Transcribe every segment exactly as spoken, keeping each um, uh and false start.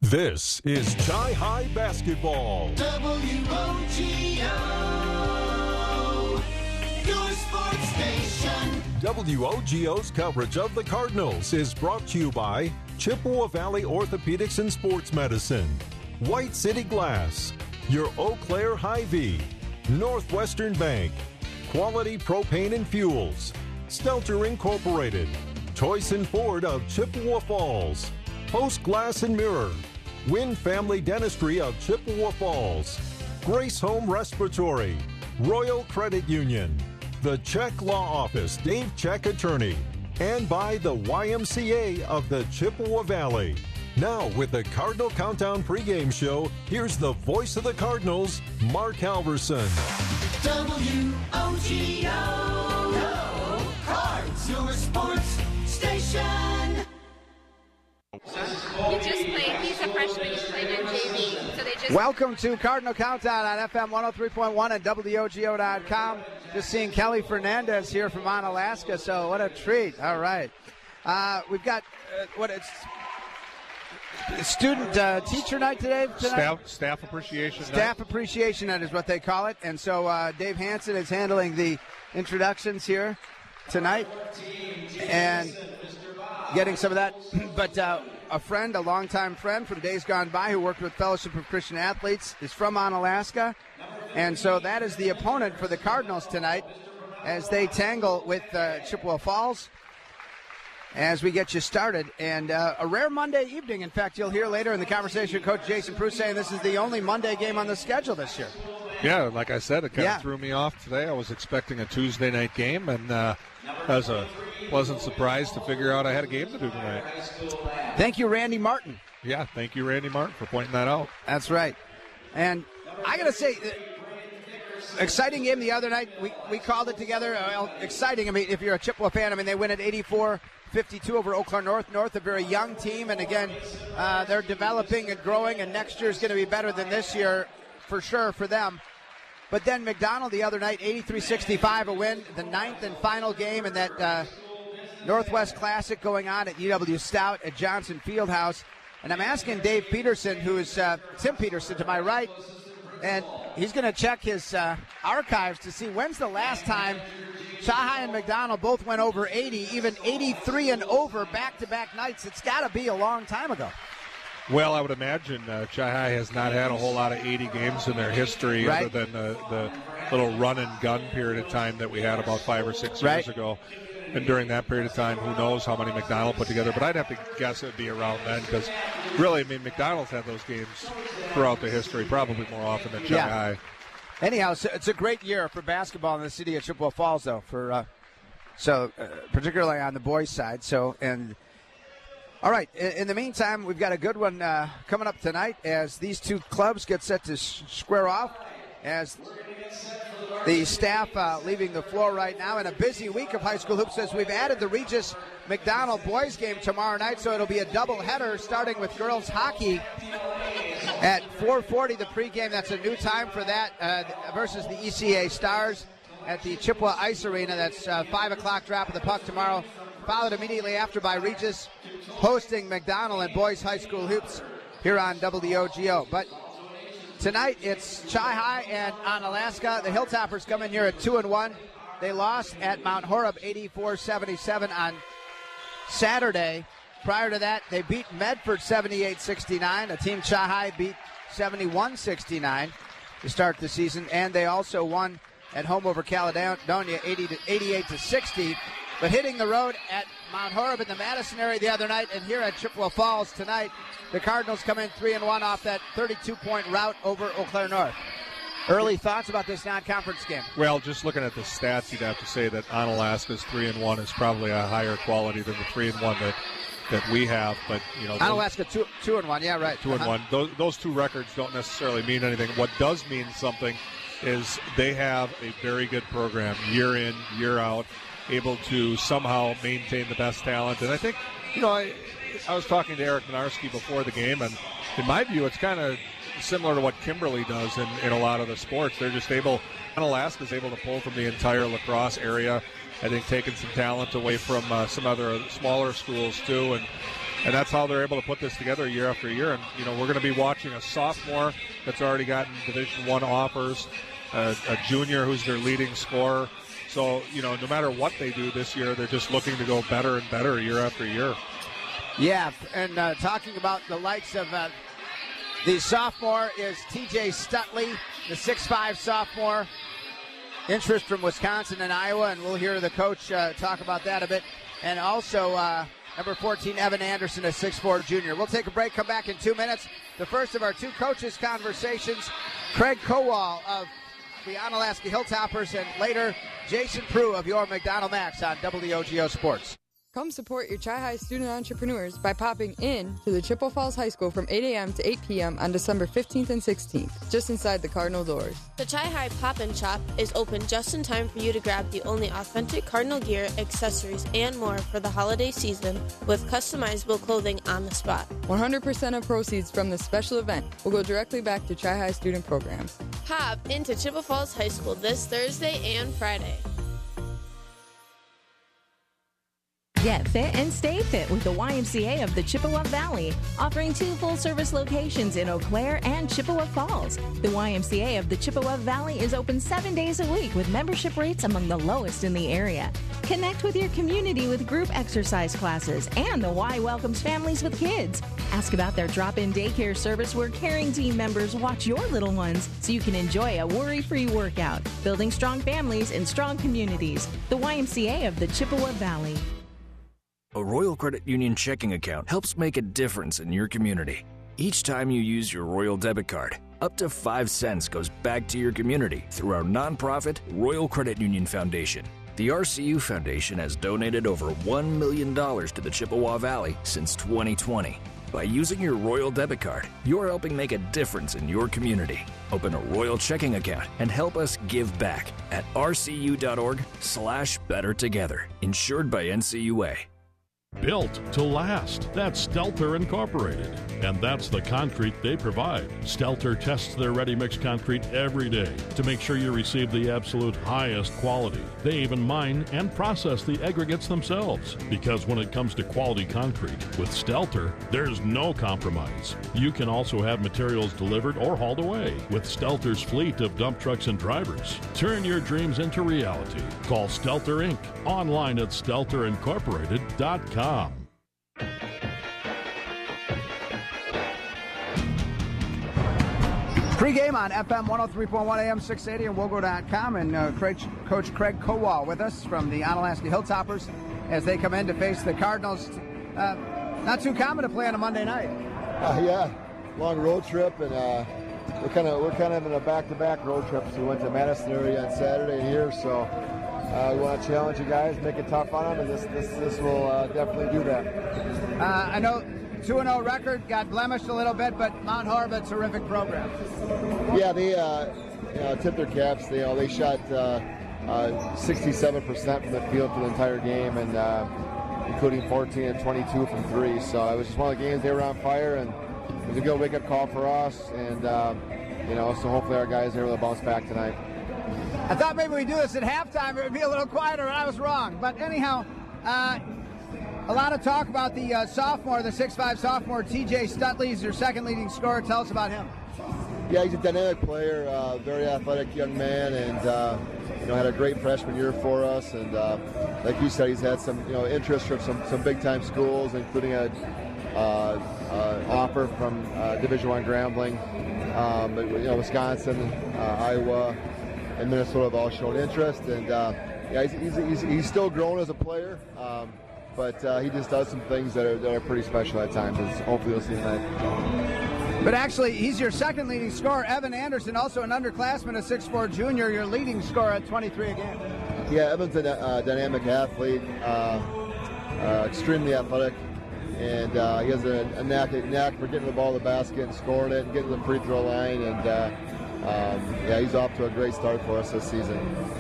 This is Chi High Basketball. W O G O, your sports station. W O G O's coverage of the Cardinals is brought to you by Chippewa Valley Orthopedics and Sports Medicine, White City Glass, your Eau Claire Hy-Vee, Northwestern Bank, Quality Propane and Fuels, Stelter Incorporated, Toyson Ford of Chippewa Falls, Post Glass and Mirror, Wynn Family Dentistry of Chippewa Falls, Grace Home Respiratory, Royal Credit Union, the Czech Law Office, Dave Czech Attorney, and by the Y M C A of the Chippewa Valley. Now, with the Cardinal Countdown pregame show, here's the voice of the Cardinals, Mark Halverson. W O G O, Cards, your sports station. He just played. He's a freshman. He's playing in J V. So they just. Welcome to Cardinal Countdown on F M one oh three point one and W O G O dot com. Just seeing Kelly Fernandez here from Onalaska. So what a treat. All right. Uh, we've got uh, what it's student uh, teacher night today. Tonight? Staff staff appreciation night. Staff appreciation night is what they call it. And so uh, Dave Hansen is handling the introductions here tonight and getting some of that. But uh, a friend, a longtime friend from days gone by who worked with Fellowship of Christian Athletes is from Onalaska. And so that is the opponent for the Cardinals tonight as they tangle with uh, Chippewa Falls as we get you started. And uh, a rare Monday evening. In fact, you'll hear later in the conversation Coach Jason Prue saying this is the only Monday game on the schedule this year. Yeah, like I said, it kind Yeah. of threw me off today. I was expecting a Tuesday night game, and uh, that was a pleasant surprise to figure out I had a game to do tonight. Thank you, Randy Martin. Yeah, thank you, Randy Martin, for pointing that out. That's right. And I got to say, uh, exciting game the other night. We we called it together. Uh, well, exciting. I mean, if you're a Chippewa fan, I mean, they win at eighty-four fifty-two over Eau Claire North. North, a very young team. And, again, uh, they're developing and growing, and next year is going to be better than this year for sure for them. But then McDonald the other night, eighty-three sixty-five, a win, the ninth and final game in that uh, Northwest Classic going on at U W Stout at Johnson Fieldhouse. And I'm asking Dave Peterson, who is uh, Tim Peterson to my right, and he's going to check his uh, archives to see when's the last time Chi High and McDonald both went over eighty, even eighty-three and over back-to-back nights. It's got to be a long time ago. Well, I would imagine uh, Chi High has not had a whole lot of eighty games in their history, Right. other than the, the little run-and-gun period of time that we had about five or six Right. years ago. And during that period of time, who knows how many McDonald put together. But I'd have to guess it would be around then because, really, I mean, McDonald's had those games throughout the history, probably more often than Chi Yeah. High. Anyhow, so it's a great year for basketball in the city of Chippewa Falls, though. For uh, so uh, particularly on the boys' side. So and all right. In, in the meantime, we've got a good one uh, coming up tonight as these two clubs get set to s- square off. As the staff uh, leaving the floor right now in a busy week of high school hoops as we've added the Regis McDonald boys game tomorrow night, so it'll be a double header starting with girls hockey at four forty the pregame. That's a new time for that uh, versus the E C A Stars at the Chippewa Ice Arena. That's uh, five o'clock drop of the puck tomorrow, followed immediately after by Regis hosting McDonald and boys high school hoops here on W O G O. But tonight it's Chi High and Onalaska. The Hilltoppers come in here at two and one. They lost at Mount Horeb eighty-four seventy-seven on Saturday. Prior to that, they beat Medford seventy-eight sixty-nine. A team Chi High beat seventy-one sixty-nine to start the season, and they also won at home over Caledonia eighty to eighty-eight to sixty. But hitting the road at Mount Horeb in the Madison area the other night, and here at Chippewa Falls tonight, the Cardinals come in three and one off that thirty-two point rout over Eau Claire North. Early thoughts about this non-conference game? Well, just looking at the stats, you'd have to say that Onalaska's three and one is probably a higher quality than the three and one that, that we have. But you know, Onalaska two two and one, yeah, right. two and Uh-huh. one. Those those two records don't necessarily mean anything. What does mean something is they have a very good program, year in, year out, able to somehow maintain the best talent. And I think, you know, I I was talking to Eric Minarski before the game, and in my view, it's kind of similar to what Kimberly does in, in a lot of the sports. They're just able, Onalaska is able to pull from the entire lacrosse area. I think taking some talent away from uh, some other smaller schools too, and and that's how they're able to put this together year after year. And, you know, we're going to be watching a sophomore that's already gotten Division One offers, a, a junior who's their leading scorer. So, you know, no matter what they do this year, they're just looking to go better and better year after year. Yeah, and uh, talking about the likes of uh, the sophomore is T J Stutley, the six five sophomore. Interest from Wisconsin and Iowa, and we'll hear the coach uh, talk about that a bit. And also uh, number fourteen, Evan Anderson, a six four junior. We'll take a break, come back in two minutes. The first of our two coaches' conversations, Craig Kowal of the Onalaska Hilltoppers, and later Jason Prue of your McDonald Max on W O G O Sports. Come support your Chi-High student entrepreneurs by popping in to the Chippewa Falls High School from eight a.m. to eight p.m. on December fifteenth and sixteenth, just inside the Cardinal doors. The Chi-High Pop-In Shop is open just in time for you to grab the only authentic Cardinal gear, accessories, and more for the holiday season with customizable clothing on the spot. one hundred percent of proceeds from this special event will go directly back to Chi-High student programs. Pop into Chippewa Falls High School this Thursday and Friday. Get fit and stay fit with the Y M C A of the Chippewa Valley, offering two full-service locations in Eau Claire and Chippewa Falls. The Y M C A of the Chippewa Valley is open seven days a week with membership rates among the lowest in the area. Connect with your community with group exercise classes, and the Y welcomes families with kids. Ask about their drop-in daycare service where caring team members watch your little ones so you can enjoy a worry-free workout, building strong families and strong communities. The Y M C A of the Chippewa Valley. A Royal Credit Union checking account helps make a difference in your community. Each time you use your Royal debit card, up to five cents goes back to your community through our nonprofit Royal Credit Union Foundation. The R C U Foundation has donated over one million dollars to the Chippewa Valley since twenty twenty. By using your Royal debit card, you're helping make a difference in your community. Open a Royal checking account and help us give back at rcu.org slash better together. Insured by N C U A. Built to last. That's Stelter Incorporated. And that's the concrete they provide. Stelter tests their ready-mix concrete every day to make sure you receive the absolute highest quality. They even mine and process the aggregates themselves. Because when it comes to quality concrete, with Stelter, there's no compromise. You can also have materials delivered or hauled away with Stelter's fleet of dump trucks and drivers. Turn your dreams into reality. Call Stelter Incorporated online at stelter incorporated dot com. Pre-game on F M one oh three point one A M six eighty and wogo dot com, and uh, Craig, Coach Craig Kowal with us from the Onalaska Hilltoppers as they come in to face the Cardinals. Uh, not too common to play on a Monday night. Uh, yeah, long road trip, and uh, we're kind of we're kind of in a back-to-back road trip. So we went to Madison area on Saturday and here, so uh, we want to challenge you guys, make it tough on them, and this this this will uh, definitely do that. Uh, I know. two and oh record, got blemished a little bit, but Mount Horeb, a terrific program. Yeah, they uh, you know, tipped their caps. They, you know, they shot uh, uh, sixty-seven percent from the field for the entire game, and uh, including fourteen and twenty-two from three. So it was just one of the games they were on fire, and it was a good wake-up call for us. And uh, you know, so hopefully our guys are able to bounce back tonight. I thought maybe we'd do this at halftime. It would be a little quieter, and I was wrong. But anyhow. Uh, A lot of talk about the uh, sophomore, the six five sophomore, T J Stutley is your second leading scorer. Tell us about him. Yeah, he's a dynamic player, uh, very athletic young man, and uh, you know had a great freshman year for us. And uh, like you said, he's had some you know interest from some, some big time schools, including a uh, uh, offer from uh, Division One Grambling. Um, but, you know, Wisconsin, uh, Iowa, and Minnesota have all shown interest. And uh, yeah, he's, he's, he's, he's still growing as a player. Um, But uh, he just does some things that are, that are pretty special at times. And hopefully you'll see tonight. But actually, he's your second leading scorer. Evan Anderson, also an underclassman, a six four junior, your leading scorer at twenty-three a game. Yeah, Evan's a uh, dynamic athlete, uh, uh, extremely athletic, and uh, he has a, a knack, a knack for getting the ball to the basket and scoring it and getting to the free throw line. And uh, um, yeah, he's off to a great start for us this season.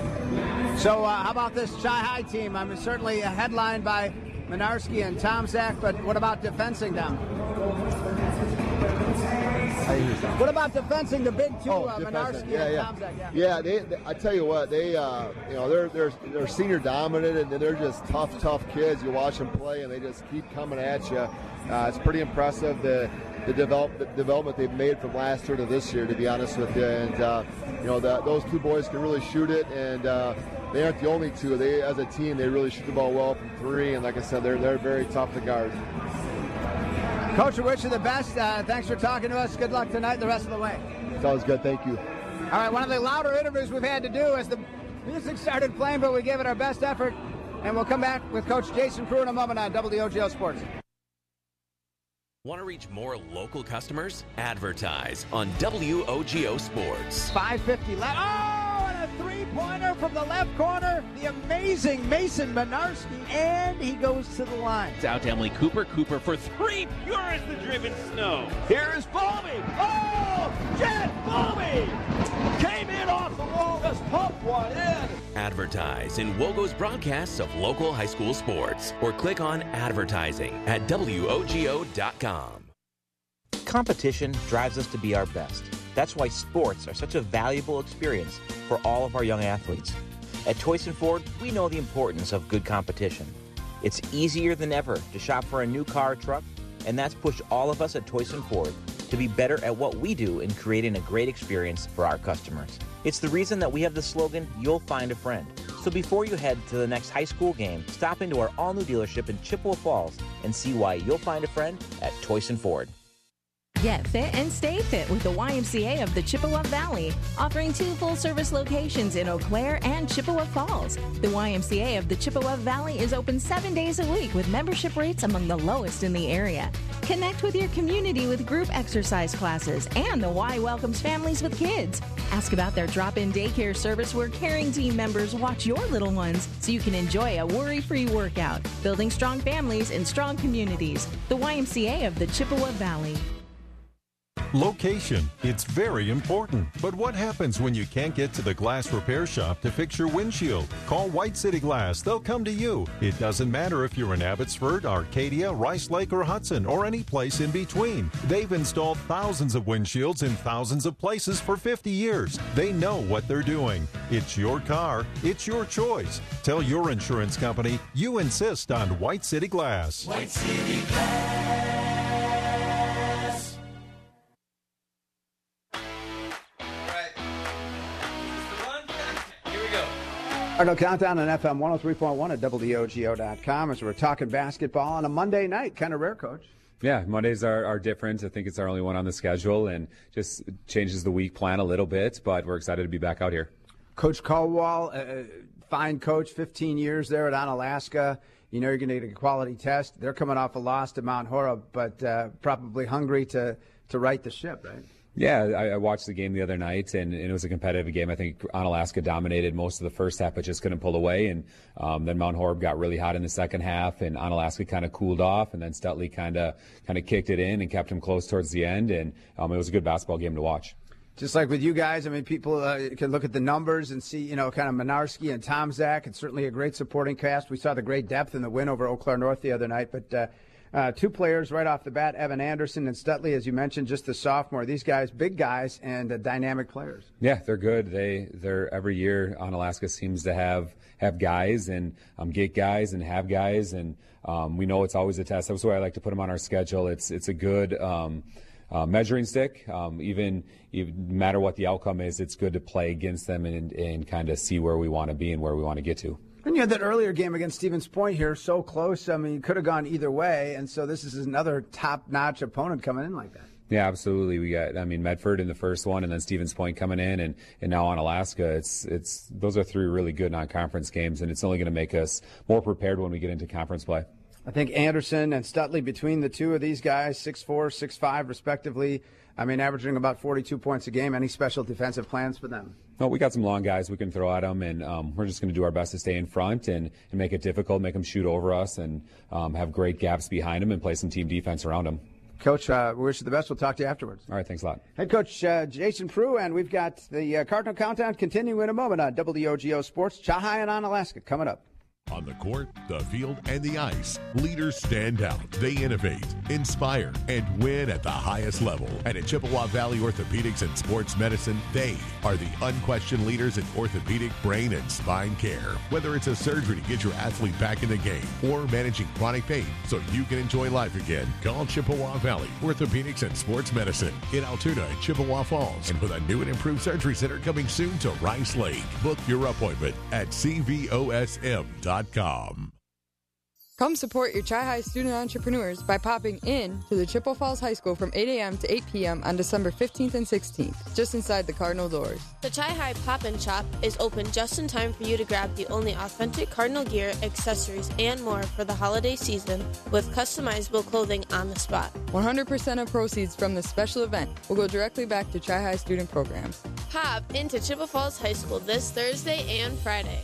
So uh, how about this Chi-High team? I mean, certainly headlined by Minarski and Tomczak, but what about defensing them? What about defensing the big two, oh, uh, Minarski yeah, and yeah. Tomczak? Yeah, yeah they, they, I tell you what, they, uh, you know, they're they're they're senior dominant, and they're just tough, tough kids. You watch them play, and they just keep coming at you. Uh, it's pretty impressive the the, develop, the development they've made from last year to this year, to be honest with you. And uh, you know, the, those two boys can really shoot it, and uh, they aren't the only two. They, as a team, they really shoot the ball well from three, and like I said, they're they're very tough to guard. Coach, we wish you the best. Uh, thanks for talking to us. Good luck tonight, the rest of the way. Sounds good. Thank you. All right, one of the louder interviews we've had to do as the music started playing, but we gave it our best effort. And we'll come back with Coach Jason Prue in a moment on W O G O Sports. Want to reach more local customers? Advertise on W O G O Sports. five fifty left. Oh, and a three-pointer from the left corner. The amazing Mason Minarski, and he goes to the line. It's out to Emily Cooper. Cooper for three, pure as the driven snow. Here is Bowman. Oh, Jet Bowman came in off the wall, just pumped one in. Advertise in Wogo's broadcasts of local high school sports, or click on advertising at W O G O dot com. Competition drives us to be our best. That's why sports are such a valuable experience for all of our young athletes. At Toyson Ford, we know the importance of good competition. It's easier than ever to shop for a new car or truck, and that's pushed all of us at Toyson Ford to be better at what we do in creating a great experience for our customers. It's the reason that we have the slogan, "You'll find a friend." So before you head to the next high school game, stop into our all-new dealership in Chippewa Falls and see why you'll find a friend at Toyson Ford. Get fit and stay fit with the Y M C A of the Chippewa Valley, offering two full-service locations in Eau Claire and Chippewa Falls. The Y M C A of the Chippewa Valley is open seven days a week with membership rates among the lowest in the area. Connect with your community with group exercise classes, and the Y welcomes families with kids. Ask about their drop-in daycare service where caring team members watch your little ones so you can enjoy a worry-free workout, building strong families and strong communities. The Y M C A of the Chippewa Valley. Location, it's very important. But what happens when you can't get to the glass repair shop to fix your windshield? Call White City Glass. They'll come to you. It doesn't matter if you're in Abbotsford, Arcadia, Rice Lake, or Hudson, or any place in between. They've installed thousands of windshields in thousands of places for fifty years. They know what they're doing. It's your car. It's your choice. Tell your insurance company you insist on White City Glass. White City Glass. Cardinal Countdown on F M one oh three point one at W O G O dot com as we're talking basketball on a Monday night. Kind of rare, Coach. Yeah, Mondays are, are different. I think it's our only one on the schedule and just changes the week plan a little bit, but we're excited to be back out here. Coach Caldwell, uh, fine coach, fifteen years there at Onalaska. You know you're going to get a quality test. They're coming off a loss to Mount Horeb, but uh, probably hungry to, to right the ship, right? Yeah, I, I watched the game the other night, and, and it was a competitive game. I think Onalaska dominated most of the first half, but just couldn't pull away. And um, then Mount Horeb got really hot in the second half, and Onalaska kind of cooled off, and then Stutley kind of kind of kicked it in and kept him close towards the end. And um, it was a good basketball game to watch. Just like with you guys, I mean, people uh, can look at the numbers and see, you know, kind of Minarski and Tom Zach. It's certainly a great supporting cast. We saw the great depth in the win over Eau Claire North the other night, but uh, Uh, two players right off the bat, Evan Anderson and Stutley, as you mentioned, just the sophomore. These guys, big guys and uh, dynamic players. Yeah, they're good. They they're every year Onalaska seems to have have guys and um, get guys and have guys, and um, we know it's always a test. That's why I like to put them on our schedule. It's it's a good um, uh, measuring stick. Um, even even no matter what the outcome is, it's good to play against them and and kind of see where we want to be and where we want to get to. And you had that earlier game against Stevens Point here, so close. I mean, you could have gone either way, and so this is another top-notch opponent coming in like that. Yeah, absolutely. We got, I mean, Medford in the first one, and then Stevens Point coming in, and, and now Onalaska. It's it's those are three really good non-conference games, and it's only going to make us more prepared when we get into conference play. I think Anderson and Stutley, between the two of these guys, six four, six five respectively, I mean, averaging about forty-two points a game. Any special defensive plans for them? No, we got some long guys we can throw at them, and um, we're just going to do our best to stay in front and, and make it difficult, make them shoot over us, and um, have great gaps behind them and play some team defense around them. Coach, uh, we wish you the best. We'll talk to you afterwards. All right, thanks a lot. Head coach uh, Jason Prue, and we've got the uh, Cardinal Countdown continuing in a moment on W O G O Sports. Chahai and Onalaska coming up. On the court, the field, and the ice, leaders stand out. They innovate, inspire, and win at the highest level. And at Chippewa Valley Orthopedics and Sports Medicine, they are the unquestioned leaders in orthopedic, brain, and spine care. Whether it's a surgery to get your athlete back in the game or managing chronic pain so you can enjoy life again, call Chippewa Valley Orthopedics and Sports Medicine in Altoona and Chippewa Falls. And with a new and improved surgery center coming soon to Rice Lake, book your appointment at C V O S M dot com. Come support your Chi-High student entrepreneurs by popping in to the Chippewa Falls High School from eight a.m. to eight p.m. on December fifteenth and sixteenth, just inside the Cardinal doors. The Chi-High Pop-In Shop is open just in time for you to grab the only authentic Cardinal gear, accessories, and more for the holiday season with customizable clothing on the spot. one hundred percent of proceeds from this special event will go directly back to Chi-High student programs. Pop into Chippewa Falls High School this Thursday and Friday.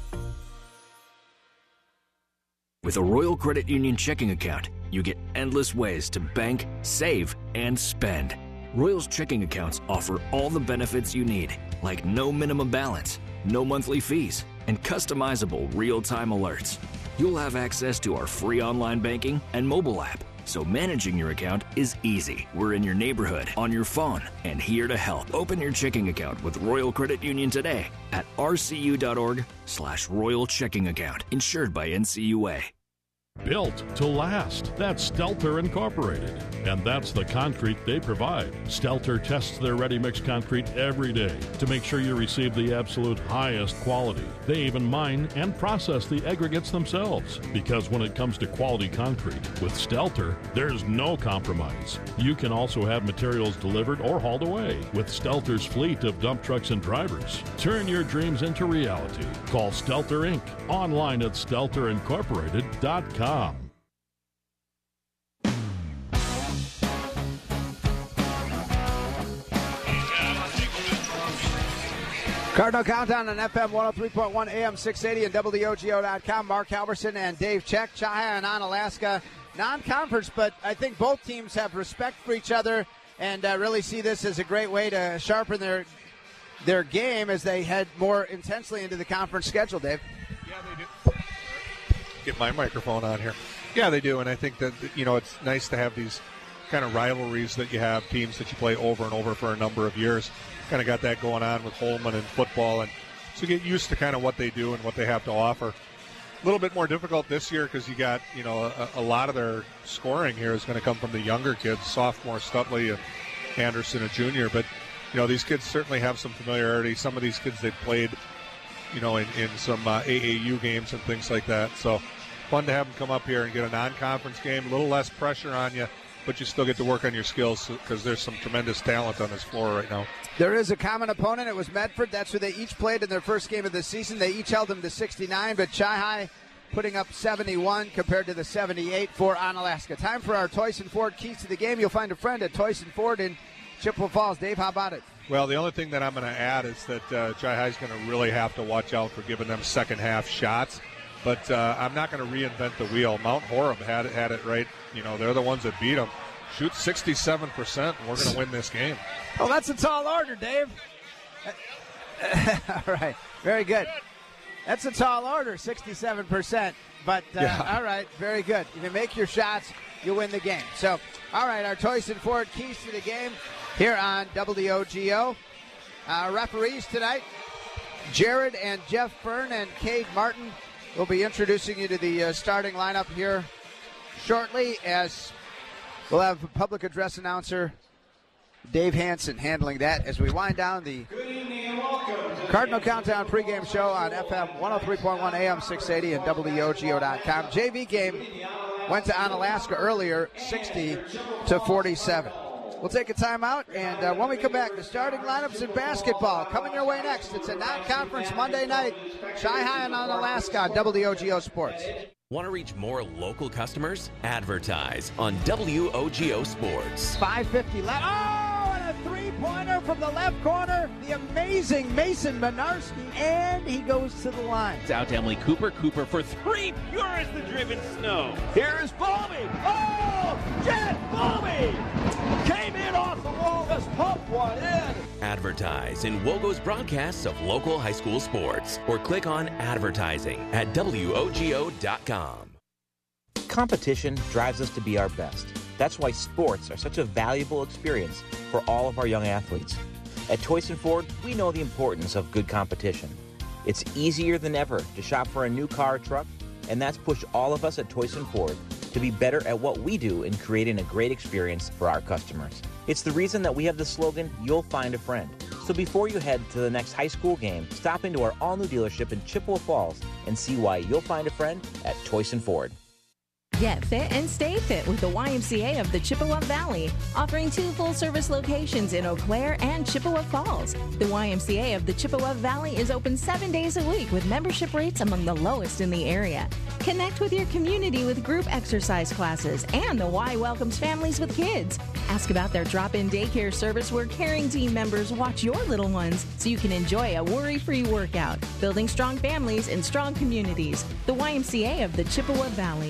With a Royal Credit Union checking account, you get endless ways to bank, save, and spend. Royal's checking accounts offer all the benefits you need, like no minimum balance, no monthly fees, and customizable real-time alerts. You'll have access to our free online banking and mobile app, so managing your account is easy. We're in your neighborhood, on your phone, and here to help. Open your checking account with Royal Credit Union today at rcu.org slash Royal Checking Account. Insured by N C U A. Built to last. That's Stelter Incorporated. And that's the concrete they provide. Stelter tests their ready-mix concrete every day to make sure you receive the absolute highest quality. They even mine and process the aggregates themselves. Because when it comes to quality concrete, with Stelter, there's no compromise. You can also have materials delivered or hauled away with Stelter's fleet of dump trucks and drivers. Turn your dreams into reality. Call Stelter Incorporated. Online at stelter incorporated dot com. Cardinal Countdown on F M one oh three point one, A M six eighty, and W O G O dot com. Mark Halverson and Dave Check. Chi-High and Onalaska, non-conference, but I think both teams have respect for each other and uh, really see this as a great way to sharpen their their game as they head more intensely into the conference schedule, Dave. Yeah, they do. Get my microphone on here. Yeah, they do, and I think that, you know, it's nice to have these kind of rivalries that you have, teams that you play over and over for a number of years. Kind of got that going on with Holman and football, and so get used to kind of what they do and what they have to offer. A little bit more difficult this year because you got, you know, a, a lot of their scoring here is going to come from the younger kids, sophomore Stutley and Anderson, a junior. But, you know, these kids certainly have some familiarity. Some of these kids they've played, you know, in, in some uh, A A U games and things like that. So fun to have them come up here and get a non-conference game, a little less pressure on you, but you still get to work on your skills because there's some tremendous talent on this floor right now. There is a common opponent. It was Medford. That's who they each played in their first game of the season. They each held them to sixty-nine, but Chi-High putting up seventy-one compared to the seventy-eight for Onalaska. Time for our Toyson Ford Keys to the Game. You'll find a friend at Toyson Ford in Chippewa Falls. Dave, how about it? Well, the only thing that I'm going to add is that uh, Chi-High is going to really have to watch out for giving them second-half shots. But uh, I'm not going to reinvent the wheel. Mount Horeb had it, had it right. You know, they're the ones that beat them. Shoot sixty-seven percent, and we're going to win this game. Oh, that's a tall order, Dave. All right, very good. That's a tall order, sixty-seven percent. But, uh, yeah. All right, very good. If you make your shots, you win the game. So, all right, our Toyson Ford Keys to the Game here on W O G O. Our referees tonight, Jared and Jeff Byrne and Cade Martin will be introducing you to the uh, starting lineup here shortly, as we'll have a public address announcer Dave Hansen handling that as we wind down the Cardinal Countdown pregame show on F M one oh three point one, A M six eighty, and W O G O dot com. J V game went to Onalaska earlier, sixty to forty-seven. We'll take a timeout, and uh, when we come back, the starting lineups in basketball coming your way next. It's a non-conference Monday night, Chi-High and Onalaska on W O G O Sports. Want to reach more local customers? Advertise on W O G O Sports. five fifty left. Oh, and a three-pointer from the left corner. The amazing Mason Minarski, and he goes to the line. It's out to Emily Cooper. Cooper for three, pure as the driven snow. Here's Balmy. Oh, Jet Balmy came in off the wall, just pumped one in. advertise in Wogo's broadcasts of local high school sports or click on advertising at W O G O dot com. Competition drives us to be our best. That's why sports are such a valuable experience for all of our young athletes. At Toyson Ford, we know the importance of good competition. It's easier than ever to shop for a new car or truck, and that's pushed all of us at Toyson Ford to be better at what we do in creating a great experience for our customers. It's the reason that we have the slogan, "You'll find a friend." So before you head to the next high school game, stop into our all-new dealership in Chippewa Falls and see why you'll find a friend at Toyson Ford. Get fit and stay fit with the Y M C A of the Chippewa Valley, offering two full-service locations in Eau Claire and Chippewa Falls. The Y M C A of the Chippewa Valley is open seven days a week with membership rates among the lowest in the area. Connect with your community with group exercise classes, and the Y welcomes families with kids. Ask about their drop-in daycare service where caring team members watch your little ones so you can enjoy a worry-free workout. Building strong families and strong communities. The Y M C A of the Chippewa Valley.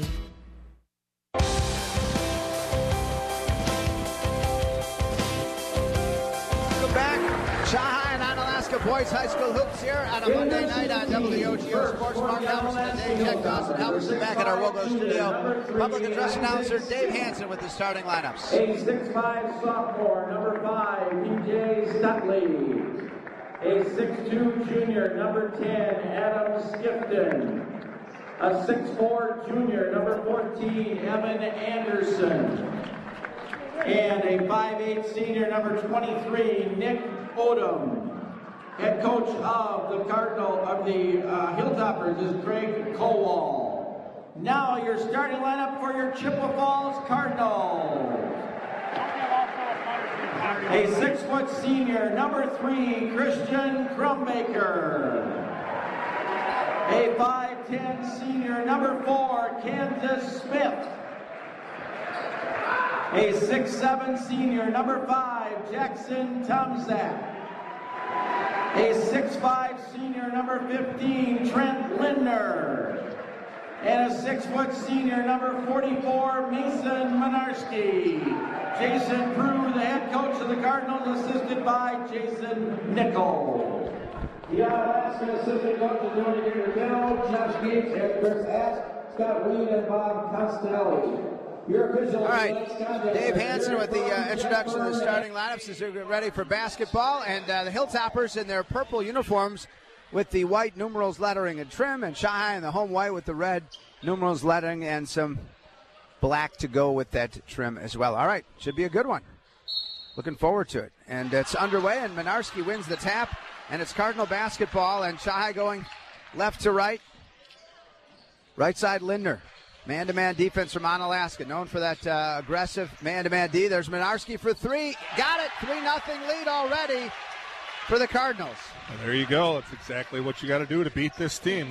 Chi-High and Onalaska Boys High School hoops here on a Monday night on W O G O Sports. Mark Halverson and Dave Jack Dawson Halverson back at our Wogo studio. Public address announcer Dave Hansen with the starting lineups. A six five sophomore, number five, P J Stutley. A six two junior, number ten, Adam Skifton. A six four junior, number fourteen, Evan Anderson. And a five eight senior, number twenty-three, Nick Odom. Head coach of the Cardinal of the uh, Hilltoppers is Craig Kowal. Now your starting lineup for your Chippewa Falls Cardinals. A six foot senior, number three, Christian Crumbaker. A five ten senior, number four, Kansas Smith. A six seven senior, number five, Jackson Tomzak. A six five senior, number fifteen, Trent Lindner. And a six foot senior, number forty-four, Mason Minarski. Jason Prue, the head coach of the Cardinals, assisted by Jason Nickel. The Alaska assistant coaches Tony Gagliano, Josh Gates, and Chris Ask, Scott Weed, and Bob Costelli. All right, Dave Hansen with the uh, introduction of the starting lineups as we get ready for basketball. And uh, the Hilltoppers in their purple uniforms with the white numerals lettering and trim, and Chi-High in the home white with the red numerals lettering and some black to go with that trim as well. All right, should be a good one. Looking forward to it. And it's underway, and Minarski wins the tap, and it's Cardinal basketball, and Chi-High going left to right. Right side, Lindner. Man-to-man defense from Onalaska, known for that uh, aggressive man-to-man D. There's Minarski for three. Got it. three nothing lead already for the Cardinals. And there you go. That's exactly what you got to do to beat this team.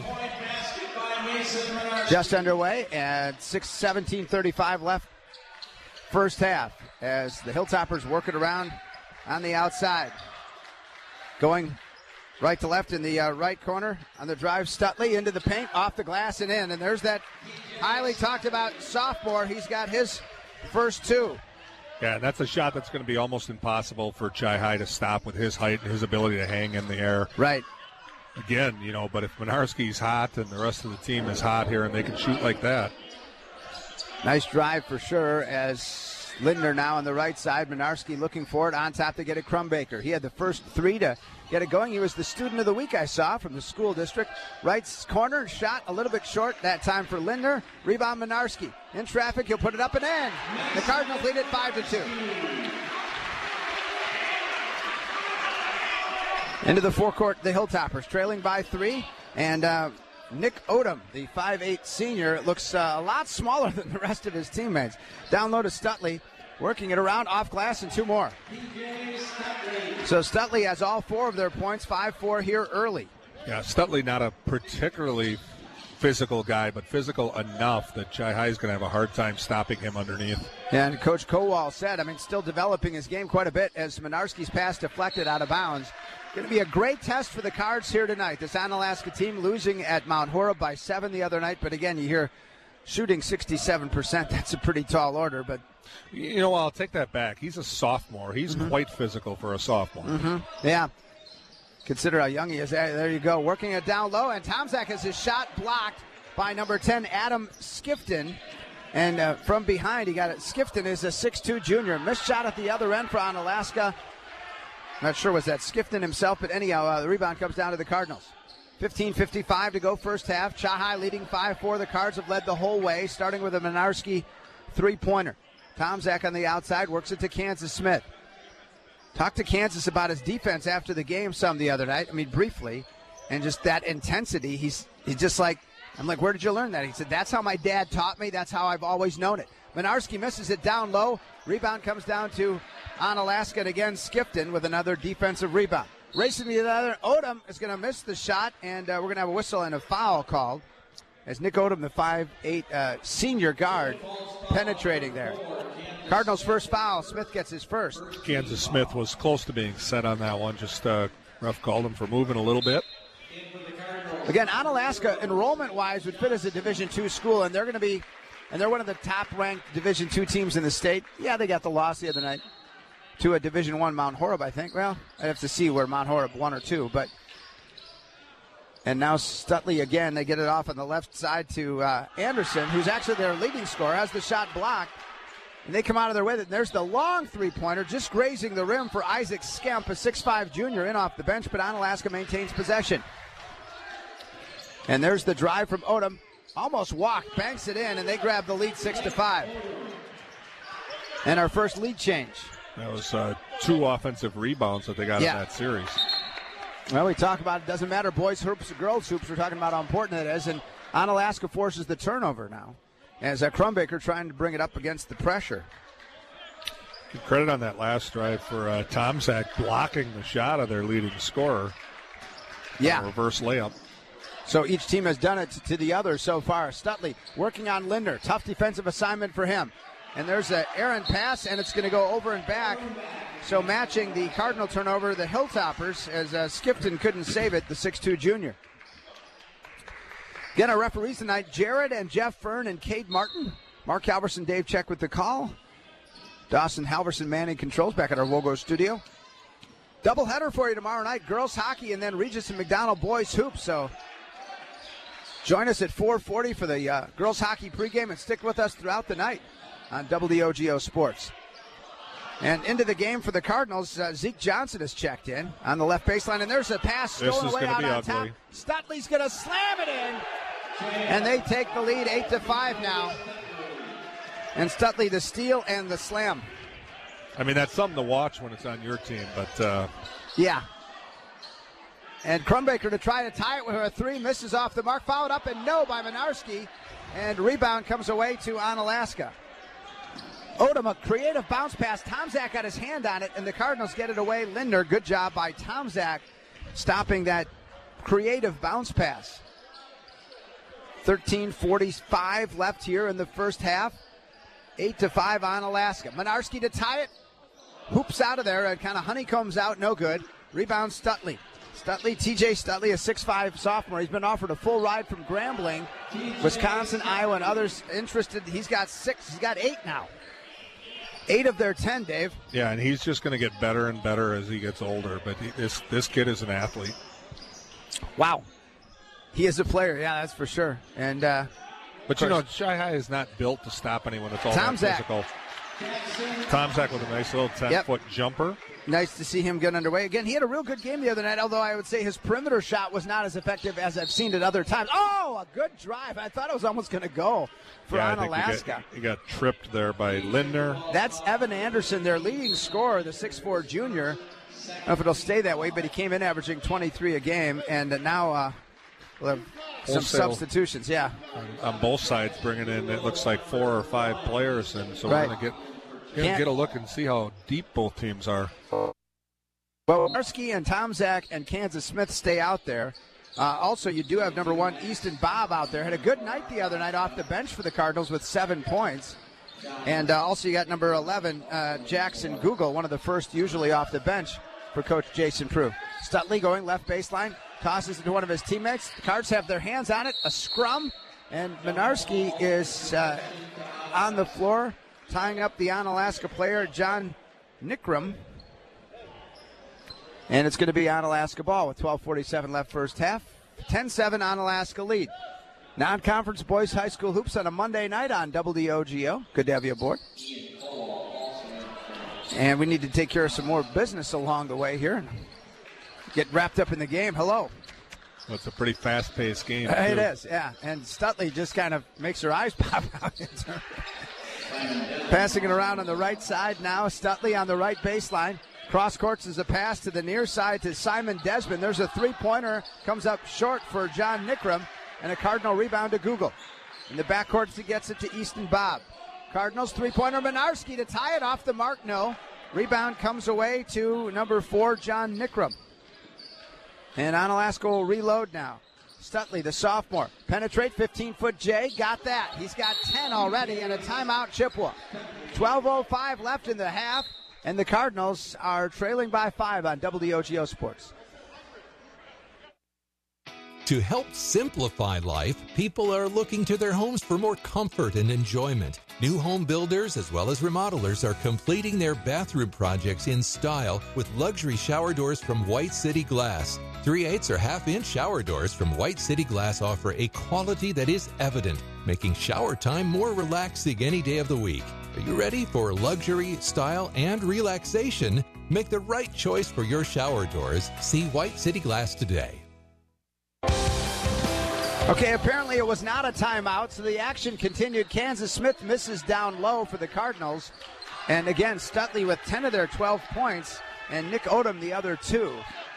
Just underway, and six seventeen thirty-five left first half as the Hilltoppers work it around on the outside. Going right to left in the uh, right corner on the drive, Stutley into the paint, off the glass and in. And there's that highly talked about sophomore. He's got his first two. Yeah, that's a shot that's going to be almost impossible for Chi-High to stop with his height and his ability to hang in the air. Right. Again, you know, but if Minarski's hot and the rest of the team is hot here and they can shoot like that. Nice drive for sure as Lindner now on the right side. Minarski looking for it on top to get it. Crumbaker. He had the first three to get it going. He was the student of the week I saw from the school district. Right corner, shot a little bit short that time for Lindner. Rebound Minarski. In traffic, he'll put it up and in. The Cardinals lead it five to two. Into the forecourt, the Hilltoppers trailing by three. And uh, Nick Odom, the five eight senior, looks uh, a lot smaller than the rest of his teammates. Down low to Stutley, working it around off glass and two more. So Stutley has all four of their points, five four here early. Yeah, Stutley not a particularly physical guy, but physical enough that Chi-High is going to have a hard time stopping him underneath. And Coach Kowal said, I mean, still developing his game quite a bit as Minarski's pass deflected out of bounds. Going to be a great test for the Cards here tonight. This Onalaska team losing at Mount Horeb by seven the other night, but again, you hear shooting sixty-seven percent. That's a pretty tall order, but you know, I'll take that back. He's a sophomore. He's mm-hmm. quite physical for a sophomore. Mm-hmm. Yeah. Consider how young he is. There you go. Working it down low, and Tomczak has his shot blocked by number ten, Adam Skifton. And uh, from behind, he got it. Skifton is a six two junior. Missed shot at the other end for Onalaska. Not sure was that Skifton himself, but anyhow, uh, the rebound comes down to the Cardinals. fifteen fifty-five to go first half. Chahai leading five four. The Cards have led the whole way, starting with a Minarski three-pointer. Tomczak on the outside works it to Kansas Smith. Talked to Kansas about his defense after the game some the other night. I mean, briefly. And just that intensity. He's he's just like, I'm like, where did you learn that? He said, that's how my dad taught me. That's how I've always known it. Minarski misses it down low. Rebound comes down to Onalaska, and again, Skifton with another defensive rebound. Racing to the other, Odom is going to miss the shot, and uh, we're going to have a whistle and a foul called as Nick Odom, the five eight uh, senior guard, penetrating there. Cardinals' first foul. Smith gets his first. Kansas Smith was close to being set on that one. Just uh, ref called him for moving a little bit. Again, Onalaska, enrollment-wise, would fit as a Division two school, and they're going to be, and they're one of the top-ranked Division two teams in the state. Yeah, they got the loss the other night to a Division one Mount Horeb, I think. Well, I'd have to see where Mount Horeb one or two, but. And now Stutley again, they get it off on the left side to uh, Anderson, who's actually their leading scorer, has the shot blocked. And they come out of their way. And there's the long three-pointer, just grazing the rim for Isaac Skemp, a six five junior, in off the bench, but Onalaska maintains possession. And there's the drive from Odom. Almost walked, banks it in, and they grab the lead six to five. And our first lead change. That was uh, two offensive rebounds that they got yeah. in that series. Well, we talk about it doesn't matter, boys hoops or girls hoops. We're talking about how important it is. And Onalaska forces the turnover now as uh, Crumbaker trying to bring it up against the pressure. Good credit on that last drive for uh, Tomczak blocking the shot of their leading scorer. Yeah. Reverse layup. So each team has done it to the other so far. Stutley working on Linder. Tough defensive assignment for him. And there's an errant pass, and it's going to go over and back. So matching the Cardinal turnover, the Hilltoppers, as uh, Skifton couldn't save it, the six two junior. Again, our referees tonight, Jared and Jeff Fern and Cade Martin. Mark Halverson, Dave Check with the call. Dawson Halverson manning controls back at our Wogo studio. Doubleheader for you tomorrow night, girls hockey and then Regis and McDonald boys hoops. So join us at four forty for the uh, girls hockey pregame and stick with us throughout the night on W O G O Sports. And into the game for the Cardinals, uh, Zeke Johnson has checked in on the left baseline, and there's a pass stolen away out on top. Stutley's going to slam it in, and they take the lead eight to five now. And Stutley the steal and the slam. I mean, that's something to watch when it's on your team, but uh... yeah. And Crumbaker to try to tie it with a three, misses off the mark, fouled up and no by Minarski, and rebound comes away to Onalaska. Odom, a creative bounce pass. Tomczak got his hand on it, and the Cardinals get it away. Linder, good job by Tomczak stopping that creative bounce pass. thirteen forty-five left here in the first half. eight to five on Alaska. Minarski to tie it. Hoops out of there. It kind of honeycombs out. No good. Rebound Stutley. Stutley, T J Stutley, a six five sophomore. He's been offered a full ride from Grambling, Wisconsin, Iowa, and others interested. He's got six. He's got eight now. Eight of their ten, Dave. Yeah, and he's just going to get better and better as he gets older. But he, this this kid is an athlete. Wow. He is a player, yeah, that's for sure. And uh, But, you know, Chai-High is not built to stop anyone. It's all that physical. Tomczak with a nice little ten-foot yep. jumper. Nice to see him get underway. Again, he had a real good game the other night, although I would say his perimeter shot was not as effective as I've seen it other times. Oh, a good drive. I thought it was almost going to go for yeah, Onalaska. He, he got tripped there by Linder. That's Evan Anderson, their leading scorer, the six four junior. I don't know if it'll stay that way, but he came in averaging twenty-three a game, and now uh, we'll have some Wholesale substitutions. Yeah, on, on both sides, bringing in, it looks like four or five players, and so right. we're going to get Get, get a look and see how deep both teams are. Well, Minarski and Tomczak and Kansas Smith stay out there. Uh, also, you do have number one, Easton Bob out there. Had a good night the other night off the bench for the Cardinals with seven points. And uh, also you got number eleven, uh, Jackson Google, one of the first usually off the bench for Coach Jason Prue. Stutley going left baseline, tosses it to one of his teammates. The Cards have their hands on it. A scrum, And Minarski is uh, on the floor, tying up the Onalaska player, John Nickram. And it's going to be Onalaska ball with twelve forty-seven left first half. ten seven Onalaska lead. Non-conference boys high school hoops on a Monday night on W O G O. Good to have you aboard. And we need to take care of some more business along the way here and get wrapped up in the game. Hello. Well, it's a pretty fast-paced game, It too. is, yeah. And Stutley just kind of makes her eyes pop out. Passing it around on the right side now. Stutley on the right baseline. Cross courts is a pass to the near side to Simon Desmond. There's a three-pointer. Comes up short for John Nickram. And a Cardinal rebound to Google. In the backcourt, he gets it to Easton Bob. Cardinals three-pointer. Minarski to tie it off the mark. No. Rebound comes away to number four, John Nickram. And Onalaska will reload now. Stutley, the sophomore. Penetrate, fifteen-foot J. Got that. He's got ten already and a timeout, Chippewa. twelve oh five left in the half. And the Cardinals are trailing by five on W O G O Sports. To help simplify life, people are looking to their homes for more comfort and enjoyment. New home builders as well as remodelers are completing their bathroom projects in style with luxury shower doors from White City Glass. three-eighths or half-inch shower doors from White City Glass offer a quality that is evident, making shower time more relaxing any day of the week. Are you ready for luxury, style, and relaxation? Make the right choice for your shower doors. See White City Glass today. Okay, apparently it was not a timeout, so the action continued. Kansas Smith misses down low for the Cardinals. And again, Stutley with ten of their twelve points, and Nick Odom the other two.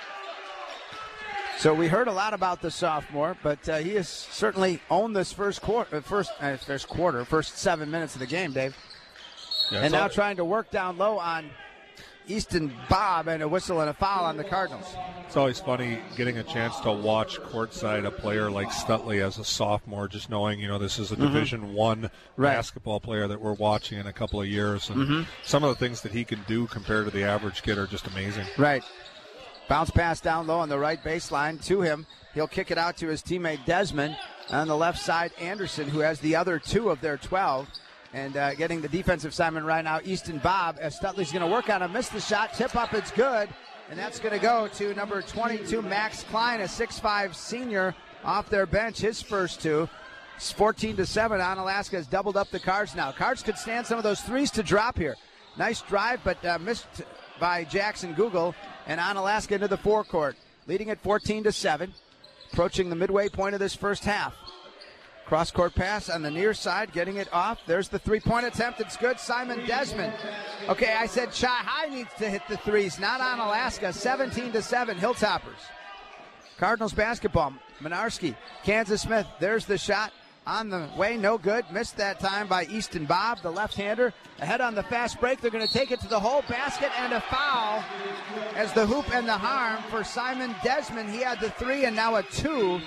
So we heard a lot about the sophomore, but uh, he has certainly owned this first quarter, first, uh, first quarter, first seven minutes of the game, Dave. Yeah, and now all- trying to work down low on Easton Bob, and a whistle and a foul on the Cardinals. It's always funny getting a chance to watch courtside a player like Stutley as a sophomore, just knowing, you know, this is a Mhm. Division One Right. basketball player that we're watching in a couple of years. And Mhm. some of the things that he can do compared to the average kid are just amazing. Right. Bounce pass down low on the right baseline to him. He'll kick it out to his teammate Desmond. On the left side, Anderson, who has the other two of their twelve. And uh, getting the defensive assignment right now, Easton Bob, as Stutley's going to work on him. Missed the shot. Tip up, it's good. And that's going to go to number twenty-two, Max Klein, a six five senior off their bench, his first two. It's fourteen to seven. Onalaska has doubled up the Cards now. Cards could stand some of those threes to drop here. Nice drive, but uh, missed by Jackson Google. And Onalaska into the forecourt, leading at fourteen to seven. Approaching the midway point of this first half. Cross-court pass on the near side, getting it off. There's the three-point attempt. It's good. Simon Desmond. Okay, I said Chi High needs to hit the threes, not Onalaska. seventeen to seven, Hilltoppers. Cardinals basketball. Minarski, Kansas Smith. There's the shot on the way. No good. Missed that time by Easton Bob, the left-hander. Ahead on the fast break. They're going to take it to the hole. Basket and a foul as the hoop and the harm for Simon Desmond. He had the three and now a two.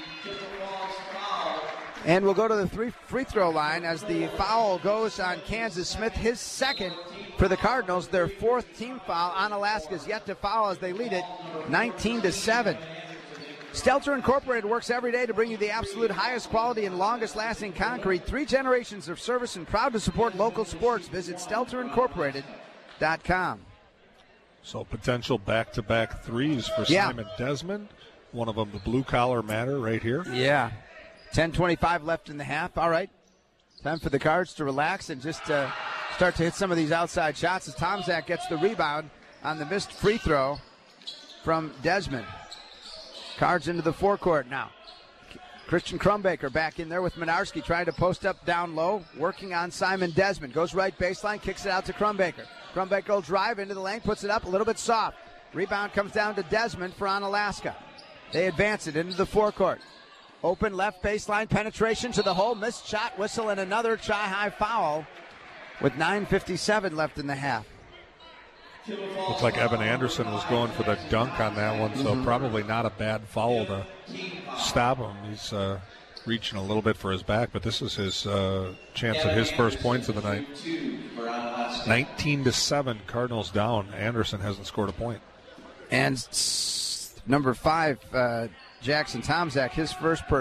And we'll go to the three free throw line as the foul goes on Kansas Smith, his second for the Cardinals, their fourth team foul. Onalaska's yet to foul as they lead it nineteen to seven. Stelter Incorporated works every day to bring you the absolute highest quality and longest lasting concrete. Three generations of service and proud to support local sports. Visit stelter incorporated dot com. So potential back-to-back threes for Yeah. Simon Desmond. One of them, the blue-collar matter right here. Yeah. ten twenty-five left in the half. All right. Time for the Cards to relax and just uh, start to hit some of these outside shots as Tomczak gets the rebound on the missed free throw from Desmond. Cards into the forecourt now. Christian Crumbaker back in there with Minarski trying to post up down low, working on Simon Desmond. Goes right baseline, kicks it out to Crumbaker. Crumbaker will drive into the lane, puts it up a little bit soft. Rebound comes down to Desmond for Onalaska. They advance it into the forecourt. Open left baseline penetration to the hole. Missed shot, whistle, and another Chi-High foul with nine fifty-seven left in the half. Looks like Evan Anderson was going for the dunk on that one, so Mhm. probably not a bad foul to stop him. He's uh, reaching a little bit for his back, but this is his uh, chance at his first points of the night. nineteen to seven, Cardinals down. Anderson hasn't scored a point. And s- number five, uh, Jackson Tomczak, his first personal.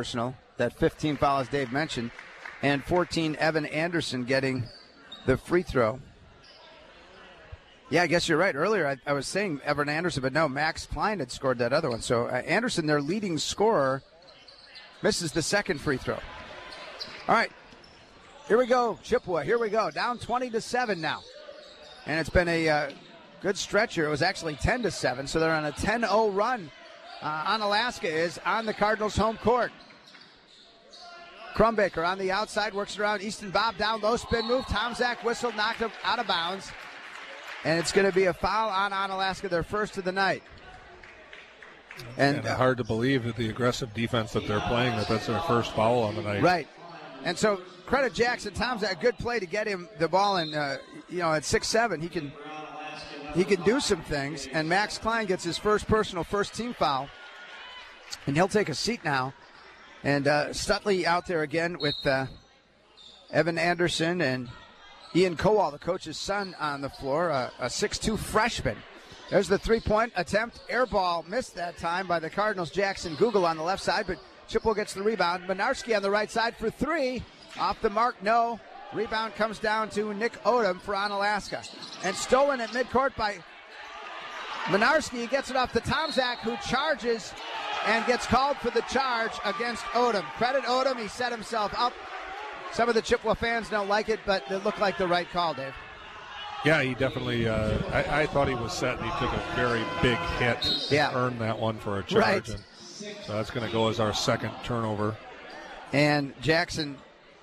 that fifteen foul, as Dave mentioned, and fourteen, Evan Anderson getting the free throw. Yeah, I guess you're right. Earlier I, I was saying Evan Anderson, but no, Max Klein had scored that other one. So uh, Anderson, their leading scorer, misses the second free throw. All right, here we go, Chippewa. Here we go, down twenty to seven now, and it's been a uh, good stretch here. It was actually ten to seven, so they're on a ten oh run. Uh, Onalaska is on the Cardinals' home court. Crumbaker on the outside, works it around. Easton Bob down, low spin move. Tom Zach whistled, knocked him out of bounds. And it's going to be a foul on Onalaska, their first of the night. And, and uh, hard to believe that the aggressive defense that they're playing, that that's their first foul on the night. Right. And so credit Jackson. Tom's a good play to get him the ball, and uh, you know, at six seven, he can he can do some things. And Max Klein gets his first personal first team foul, and he'll take a seat now. And uh, Stutley out there again with uh, Evan Anderson and Ian Kowal, the coach's son, on the floor, uh, a six two freshman. There's the three-point attempt. Air ball missed that time by the Cardinals. Jackson Google on the left side, but Chippewa gets the rebound. Minarski on the right side for three. Off the mark, no. Rebound comes down to Nick Odom for Onalaska. And stolen at midcourt by Minarski. He gets it off to Tomzak, who charges and gets called for the charge against Odom. Credit Odom. He set himself up. Some of the Chippewa fans don't like it, but it looked like the right call, Dave. Yeah, he definitely, uh, I, I thought he was set, and he took a very big hit yeah. to earn that one for a charge. Right. And so that's going to go as our second turnover. And Jackson,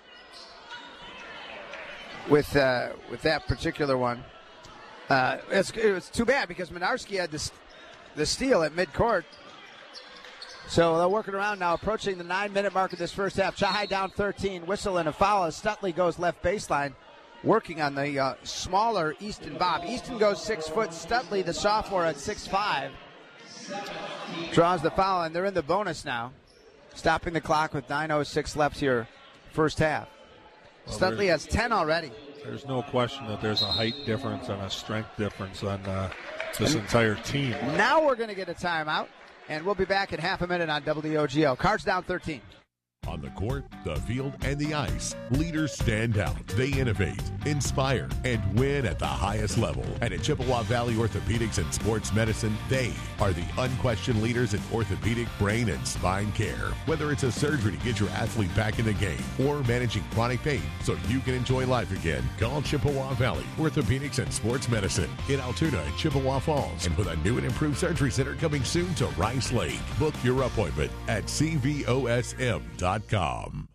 with uh, with that particular one, uh, it's, it was too bad because Minarski had the, the steal at midcourt. So they're working around now, approaching the nine-minute mark of this first half. Chahai down thirteen, whistle and a foul as Stutley goes left baseline, working on the uh, smaller Easton Bob. Easton goes six foot. Stutley, the sophomore, at six five, draws the foul, and they're in the bonus now, stopping the clock with nine oh six left here, first half. Well, Stutley has ten already. There's no question that there's a height difference and a strength difference on uh, this entire team. Now we're going to get a timeout. And we'll be back in half a minute on W O G O. Cards down thirteen. On the court, the field, and the ice, leaders stand out. They innovate, inspire, and win at the highest level. And at Chippewa Valley Orthopedics and Sports Medicine, they are the unquestioned leaders in orthopedic, brain, and spine care. Whether it's a surgery to get your athlete back in the game or managing chronic pain so you can enjoy life again, call Chippewa Valley Orthopedics and Sports Medicine in Altoona and Chippewa Falls. And with a new and improved surgery center coming soon to Rice Lake, book your appointment at C V O S M dot com.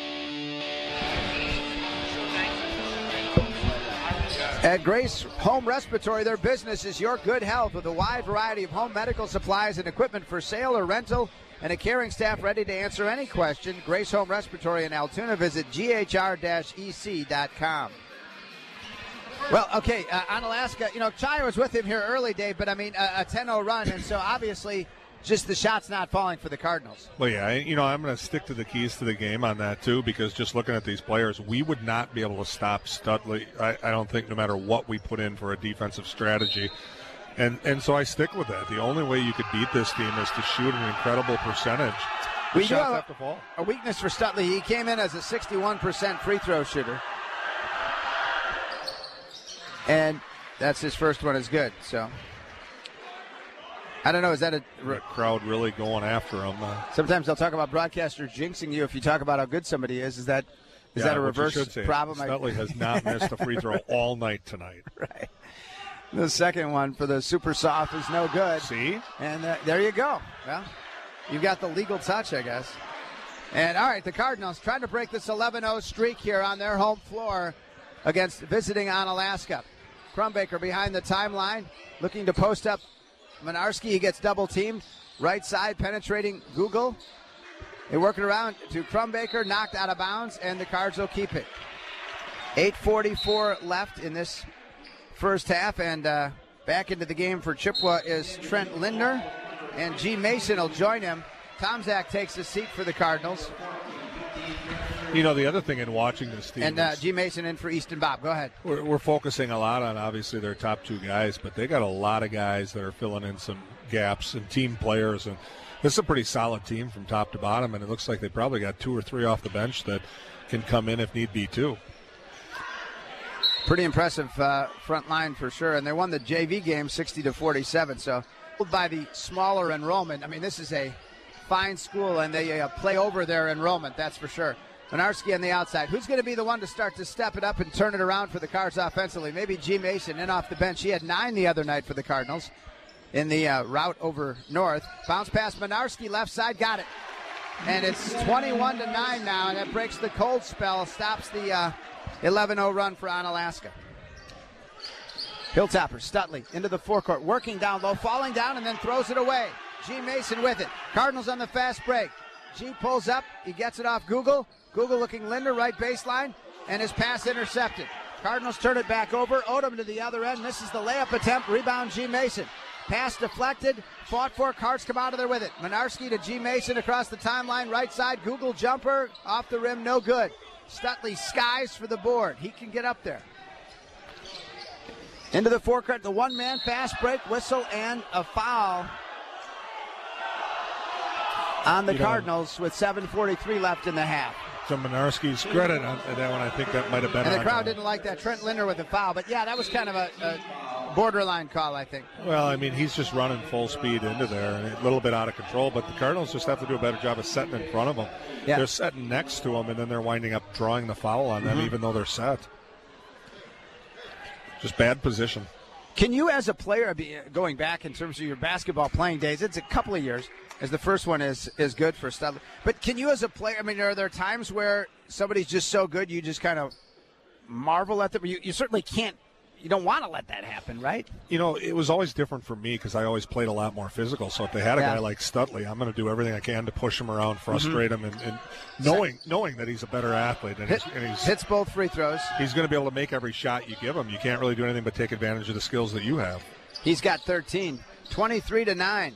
At Grace Home Respiratory, their business is your good health with a wide variety of home medical supplies and equipment for sale or rental, and a caring staff ready to answer any question. Grace Home Respiratory in Altoona. Visit G H R E C dot com. Well, okay, uh, Onalaska, you know, Chai was with him here early, Dave, but I mean, a, a ten oh run, and so obviously just the shots not falling for the Cardinals. Well, yeah, you know, I'm going to stick to the keys to the game on that, too, because just looking at these players, we would not be able to stop Stutley, I, I don't think, no matter what we put in for a defensive strategy. And and so I stick with that. The only way you could beat this team is to shoot an incredible percentage. We do have a, a weakness for Stutley. He came in as a sixty-one percent free throw shooter. And that's his first one is good, so... I don't know, is that a... The crowd really going after him. Uh, Sometimes they'll talk about broadcasters jinxing you if you talk about how good somebody is. Is that is yeah, that a reverse problem? Stutley has not missed a free throw all night tonight. Right. The second one for the super soft is no good. See? And uh, there you go. Well, you've got the legal touch, I guess. And, all right, the Cardinals trying to break this eleven oh streak here on their home floor against visiting Onalaska. Crumbaker behind the timeline, looking to post up Minarski. He gets double teamed. Right side penetrating Google. They work it around to Crumbaker, knocked out of bounds, and the Cards will keep it. eight forty-four left in this first half, and uh, back into the game for Chippewa is Trent Lindner, and G. Mason will join him. Tomzak takes a seat for the Cardinals. You know, the other thing in watching this team. And uh, G. Mason in for Easton Bob. Go ahead. We're, we're focusing a lot on, obviously, their top two guys, but they got a lot of guys that are filling in some gaps and team players. And this is a pretty solid team from top to bottom, and it looks like they probably got two or three off the bench that can come in if need be, too. Pretty impressive uh, front line for sure. And they won the J V game sixty to forty-seven. So by the smaller enrollment, I mean, this is a fine school, and they uh, play over their enrollment, that's for sure. Minarski on the outside. Who's going to be the one to start to step it up and turn it around for the Cards offensively? Maybe G. Mason in off the bench. He had nine the other night for the Cardinals in the uh, route over north. Bounce pass Minarski, left side, got it. And it's twenty-one to nine now, and that breaks the cold spell, stops the uh, eleven oh run for Onalaska. Hilltopper, Stutley into the forecourt, working down low, falling down, and then throws it away. G. Mason with it. Cardinals on the fast break. G pulls up, he gets it off Google. Google looking Linder, right baseline, and his pass intercepted. Cardinals turn it back over. Odom to the other end. Misses the layup attempt. Rebound, G. Mason. Pass deflected. Fought for. Cards come out of there with it. Minarski to G. Mason across the timeline. Right side. Google jumper. Off the rim. No good. Stutley skies for the board. He can get up there. Into the forecourt. The one-man fast break. Whistle and a foul on the you Cardinals know, with seven forty-three left in the half. To Minarski's credit on that one, I think that might have been. And the on crowd him. didn't like that. Trent Linder with the foul, but yeah, that was kind of a, a borderline call, I think. Well, I mean, he's just running full speed into there, and a little bit out of control. But the Cardinals just have to do a better job of setting in front of him. Yeah. They're setting next to him, and then they're winding up drawing the foul on them, Mm-hmm. even though they're set. Just bad position. Can you, as a player, be going back in terms of your basketball playing days? It's a couple of years, as the first one is is good for Studley. But can you, as a player, I mean, are there times where somebody's just so good you just kind of marvel at them? You, you certainly can't. You don't want to let that happen, right? You know, it was always different for me because I always played a lot more physical. So if they had a Yeah. guy like Stutley, I'm going to do everything I can to push him around, frustrate Mm-hmm. him, and, and knowing knowing that he's a better athlete and, Hit, he's, and he's hits both free throws. he's going to be able to make every shot you give him. You can't really do anything but take advantage of the skills that you have. He's got thirteen, twenty-three to nine.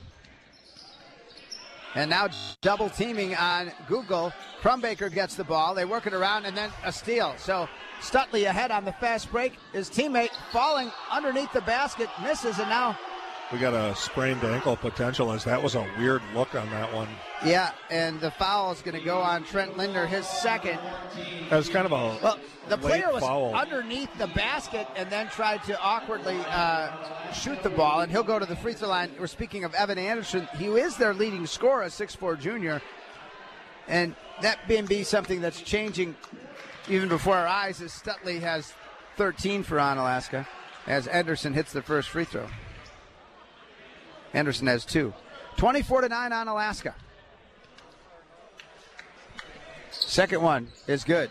And now double teaming on Google. Crumbaker gets the ball. They work it around, and then a steal. So Stutley ahead on the fast break. His teammate falling underneath the basket, misses, and now. We got a sprained ankle potential, as that was a weird look on that one. Yeah, and the foul is going to go on Trent Linder, his second. That was kind of a Well, the late player was foul. underneath the basket and then tried to awkwardly uh, shoot the ball, and he'll go to the free throw line. We're speaking of Evan Anderson. He is their leading scorer, a six foot four junior. And that may be something that's changing even before our eyes, as Stutley has thirteen for Onalaska as Anderson hits the first free throw. Anderson has two. twenty-four to nine Onalaska. Second one is good.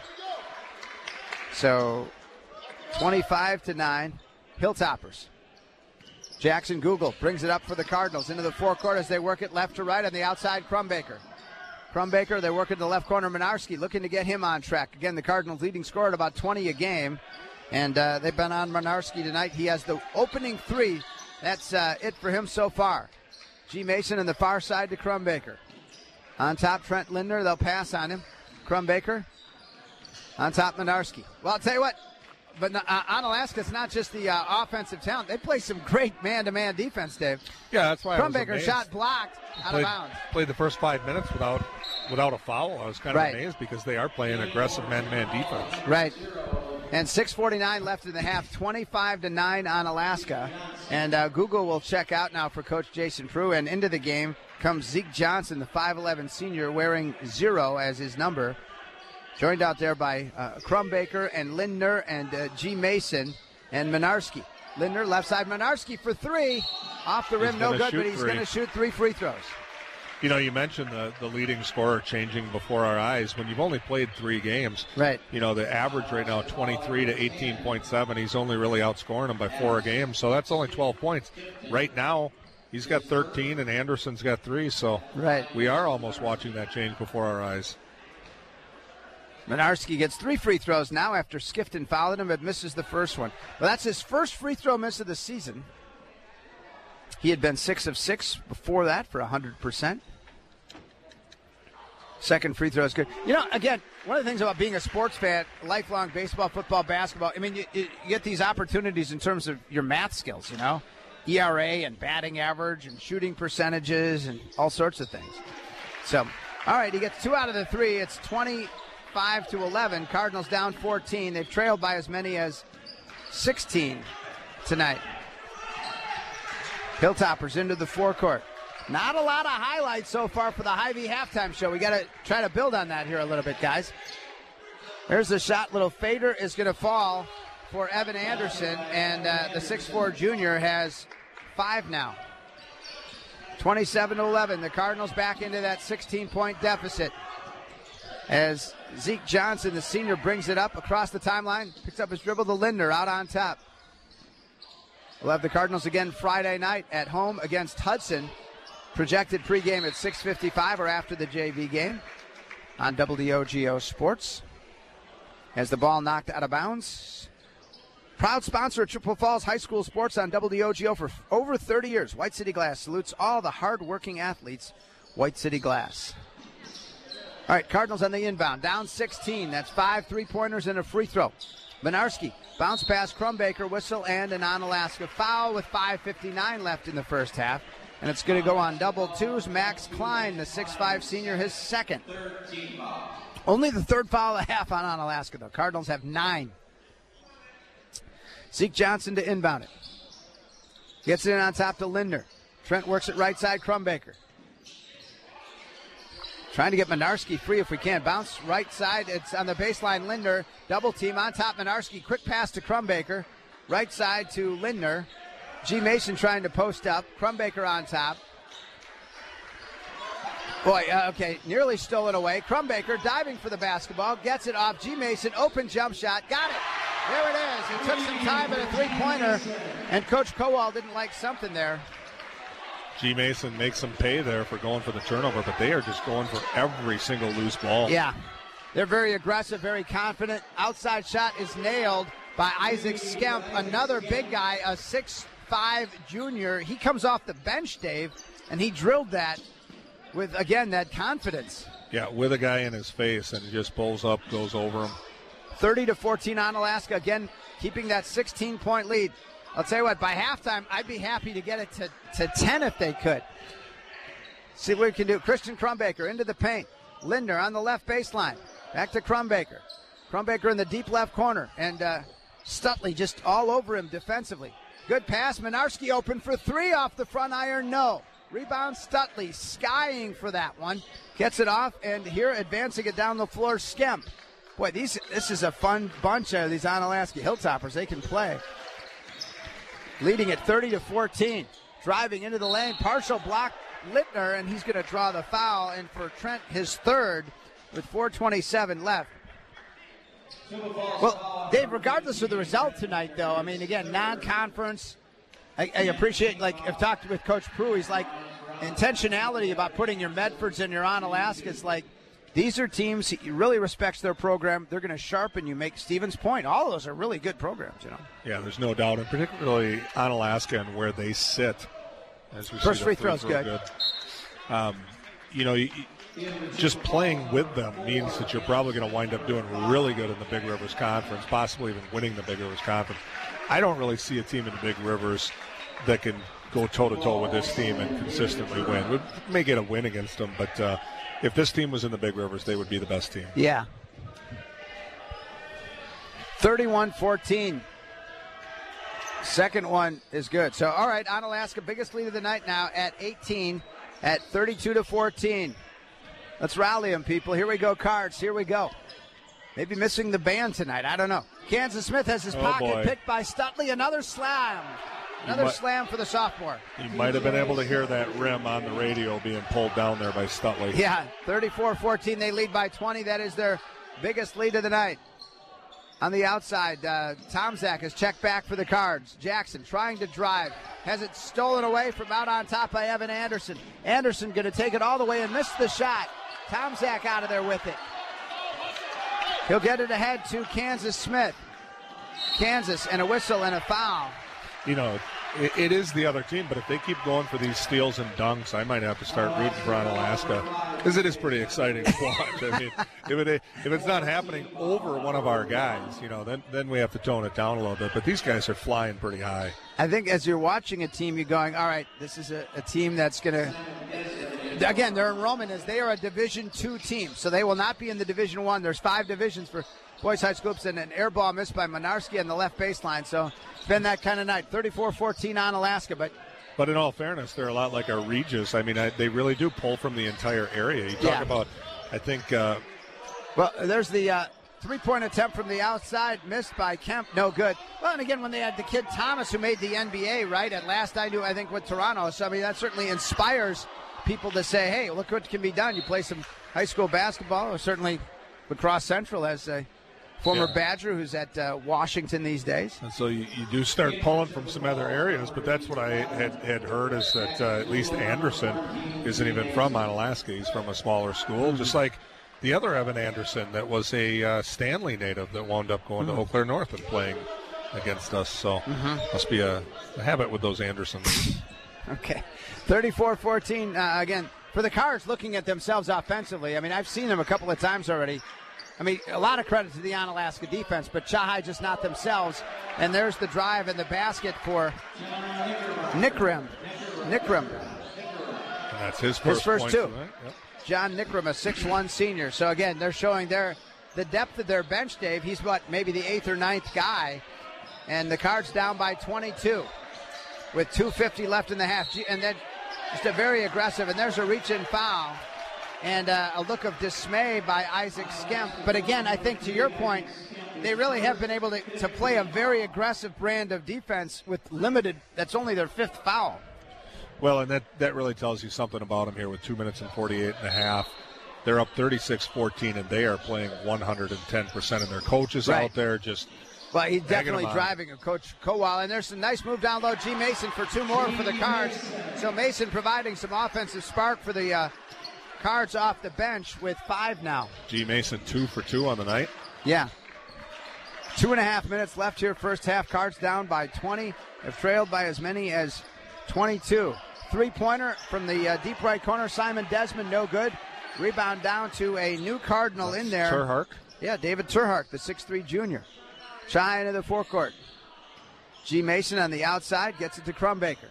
So twenty-five to nine, Hilltoppers. Jackson Google brings it up for the Cardinals into the forecourt as they work it left to right on the outside. Crumbaker. Crumbaker, they work in the left corner. Minarski looking to get him on track. Again, the Cardinals leading scorer at about twenty a game. And uh, they've been on Minarski tonight. He has the opening three. That's uh, it for him so far. G. Mason on the far side to Crumbaker. On top, Trent Linder. They'll pass on him. Crumbaker. On top, Minarski. Well, I'll tell you what. But uh, Onalaska's not just the uh, offensive talent. They play some great man-to-man defense, Dave. Yeah, that's why I was Crumbaker amazed. shot blocked out played, of bounds. Played the first five minutes without without a foul. I was kind of Right. amazed because they are playing aggressive man-to-man defense. Right. And six forty-nine left in the half, twenty-five to nine on Alaska. And uh, Google will check out now for Coach Jason Prue. And into the game comes Zeke Johnson, the five eleven senior, wearing zero as his number. Joined out there by uh, Crumbaker and Lindner and uh, G. Mason and Minarski. Lindner, left side, Minarski for three. Off the rim, He's no gonna good, shoot but he's three. going to shoot three free throws. You know, you mentioned the, the leading scorer changing before our eyes. When you've only played three games, right? You know, the average right now, twenty-three to eighteen point seven. He's only really outscoring him by four a game, so that's only twelve points. Right now, he's got thirteen, and Anderson's got three, so right. we are almost watching that change before our eyes. Minarski gets three free throws now after Skifton fouled him, but misses the first one. Well, that's his first free throw miss of the season. He had been six of six before that for one hundred percent. Second free throw is good. You know, again, one of the things about being a sports fan, lifelong baseball, football, basketball, I mean, you, you get these opportunities in terms of your math skills, you know, E R A and batting average and shooting percentages and all sorts of things. So, all right, he gets two out of the three. It's twenty-five to eleven. Cardinals down fourteen. They've trailed by as many as sixteen tonight. Hilltoppers into the forecourt. Not a lot of highlights so far for the Hy-Vee halftime show. We got to try to build on that here a little bit, guys. There's the shot. Little fader is going to fall for Evan Anderson, and uh, the six foot four junior has five now. twenty-seven to eleven. The Cardinals back into that sixteen-point deficit as Zeke Johnson, the senior, brings it up across the timeline, picks up his dribble to Lindner out on top. We'll have the Cardinals again Friday night at home against Hudson. Projected pregame at six fifty-five or after the J V game on W O G O Sports. As the ball knocked out of bounds. Proud sponsor of Chippewa Falls High School Sports on W O G O for over thirty years. White City Glass salutes all the hard-working athletes. White City Glass. All right, Cardinals on the inbound. Down sixteen. That's five three-pointers and a free throw. Minarski, bounce pass, Crumbaker, whistle, and an on-Alaska foul with five fifty-nine left in the first half. And it's going to go on double twos. Max Klein, the six five senior, his second. Only the third foul of the half on Onalaska, though. Cardinals have nine. Zeke Johnson to inbound it. Gets it in on top to Lindner. Trent works it right side, Crumbaker. Trying to get Minarski free if we can. Bounce right side. It's on the baseline, Lindner. Double team on top, Minarski. Quick pass to Crumbaker. Right side to Lindner. G. Mason trying to post up. Crumbaker on top. Boy, uh, okay, nearly stolen away. Crumbaker diving for the basketball. Gets it off. G. Mason, open jump shot. Got it. There it is. He took some time at a three-pointer, and Coach Kowal didn't like something there. G. Mason makes them pay there for going for the turnover, but they are just going for every single loose ball. Yeah. They're very aggressive, very confident. Outside shot is nailed by Isaac Skemp, another big guy, a six five junior. He comes off the bench, Dave, and he drilled that with, again, that confidence. Yeah, with a guy in his face, and he just pulls up, goes over him. thirty to fourteen on Alaska, again, keeping that sixteen-point lead. I'll tell you what, by halftime, I'd be happy to get it to, to ten if they could. See what we can do. Christian Crumbaker into the paint. Lindner on the left baseline. Back to Crumbaker. Crumbaker in the deep left corner. And uh, Stutley just all over him defensively. Good pass. Minarski open for three off the front iron. No. Rebound Stutley. Skying for that one. Gets it off. And here advancing it down the floor, Skemp. Boy, these this is a fun bunch of these Onalaska Hilltoppers. They can play. Leading at thirty to fourteen. Driving into the lane. Partial block. Littner. And he's going to draw the foul. And for Trent, his third with four twenty-seven left. Well, Dave, regardless of the result tonight, though, I mean, again, non-conference, I, I appreciate, like, I've talked with Coach Prue, he's like, intentionality about putting your Medfords and your Onalaska's, like, these are teams, he really respects their program. They're going to sharpen you, make Stevens' point. All of those are really good programs, you know. Yeah, there's no doubt, and particularly Onalaska and where they sit. As we First see free free throw's throw good. good. Um, you know, you, just playing with them means that you're probably going to wind up doing really good in the Big Rivers Conference, possibly even winning the Big Rivers Conference. I don't really see a team in the Big Rivers that can go toe-to-toe with this team and consistently win. We may get a win against them, but uh, if this team was in the Big Rivers, they would be the best team. Yeah. thirty-one fourteen. Second one is good. So, all right, Onalaska, biggest lead of the night now at eighteen at thirty-two to fourteen. Let's rally them, people. Here we go, Cards. Here we go. Maybe missing the band tonight. I don't know. Kansas Smith has his oh pocket boy. picked by Stutley. Another slam. Another might, slam for the sophomore. You might have been able to hear that rim on the radio being pulled down there by Stutley. Yeah, thirty-four fourteen. They lead by twenty. That is their biggest lead of the night. On the outside, uh, Tomzak is checked back for the Cards. Jackson trying to drive. Has it stolen away from out on top by Evan Anderson. Anderson going to take it all the way and miss the shot. Tomzak out of there with it. He'll get it ahead to Kansas Smith. Kansas and a whistle and a foul. You know, it, it is the other team, but if they keep going for these steals and dunks, I might have to start rooting for Onalaska, because it is pretty exciting to watch. I mean, if, it, if it's not happening over one of our guys, you know, then, then we have to tone it down a little bit. But these guys are flying pretty high. I think as you're watching a team, you're going, all right, this is a, a team that's going to – again, their enrollment is they are a Division two team, so they will not be in the Division one. There's five divisions for boys high schools, and an air ball missed by Minarski on the left baseline. So it's been that kind of night. thirty-four fourteen on Alaska, but – But in all fairness, they're a lot like our Regis. I mean, I, they really do pull from the entire area. You talk Yeah. about, I think uh, – Well, there's the uh, three-point attempt from the outside, missed by Kemp, no good. Well, and again, when they had the kid Thomas who made the N B A, right, at last I knew, I think, with Toronto. So, I mean, that certainly inspires people to say, hey, look what can be done. You play some high school basketball, or certainly Lacrosse Central as a former Yeah. Badger who's at uh, Washington these days. And so you, you do start pulling from some other areas, but that's what I had, had heard is that uh, at least Anderson isn't even from Onalaska. He's from a smaller school, just like the other Evan Anderson that was a uh, Stanley native that wound up going Mhm. to Eau Claire North and playing against us. So Mhm. must be a, a habit with those Andersons. Okay. thirty-four fourteen, uh, again, for the Cards looking at themselves offensively. I mean, I've seen them a couple of times already. I mean, a lot of credit to the Onalaska defense, but Chahai just not themselves. And there's the drive and the basket for Nickram. Nickram. And that's his first, His first point two. tonight. Yep. John Nickram, a six one senior. So, again, they're showing their the depth of their bench, Dave. He's, what, maybe the eighth or ninth guy. And the Cards down by twenty-two with two fifty left in the half. And then just a very aggressive, and there's a reach-in foul. And uh, a look of dismay by Isaac Skemp. But again, I think to your point, they really have been able to, to play a very aggressive brand of defense with limited, that's only their fifth foul. Well, and that, that really tells you something about them here with two minutes and forty-eight and a half. They're up thirty-six fourteen, and they are playing one hundred ten percent, and their coaches Right. out there just Well, he's egging definitely them on. driving a Coach Kowal. And there's some nice move down low. G. Mason for two more for the Cards. So Mason providing some offensive spark for the uh, Cards off the bench with five now. G. Mason two for two on the night. Yeah. Two and a half minutes left here. First half, Cards down by twenty. Have trailed by as many as twenty-two. Three-pointer from the uh, deep right corner. Simon Desmond, no good. Rebound down to a new Cardinal in there. Turhark. Yeah, David Turhark, the six three junior. Shy into the forecourt. G. Mason on the outside gets it to Crumbaker.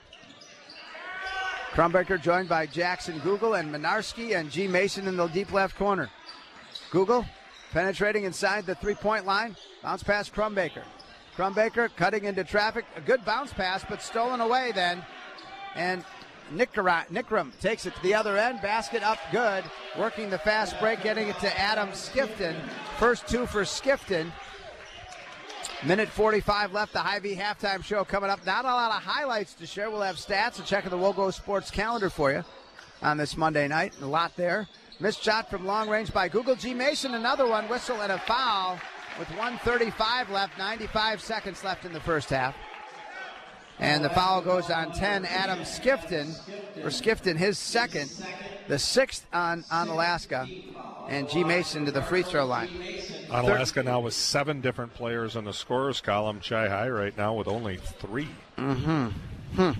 Crumbaker joined by Jackson Google and Minarski and G. Mason in the deep left corner. Google penetrating inside the three-point line. Bounce pass Crumbaker. Crumbaker cutting into traffic. A good bounce pass, but stolen away then. And Nickram, Nickram takes it to the other end. Basket up good. Working the fast break, getting it to Adam Skifton. First two for Skifton. Minute forty-five left. The Hy-Vee halftime show coming up. Not a lot of highlights to share. We'll have stats and check the Wogo Sports calendar for you on this Monday night. A lot there. Missed shot from long range by Google. G. Mason, another one. Whistle and a foul with one thirty-five left. ninety-five seconds left in the first half. And the foul goes on ten. Adam Skifton, for Skifton, his second. The sixth on, on Alaska. And G. Mason to the free throw line. On Alaska now with seven different players on the scorers column. Chai High right now with only three. Mm-hmm. Hmm.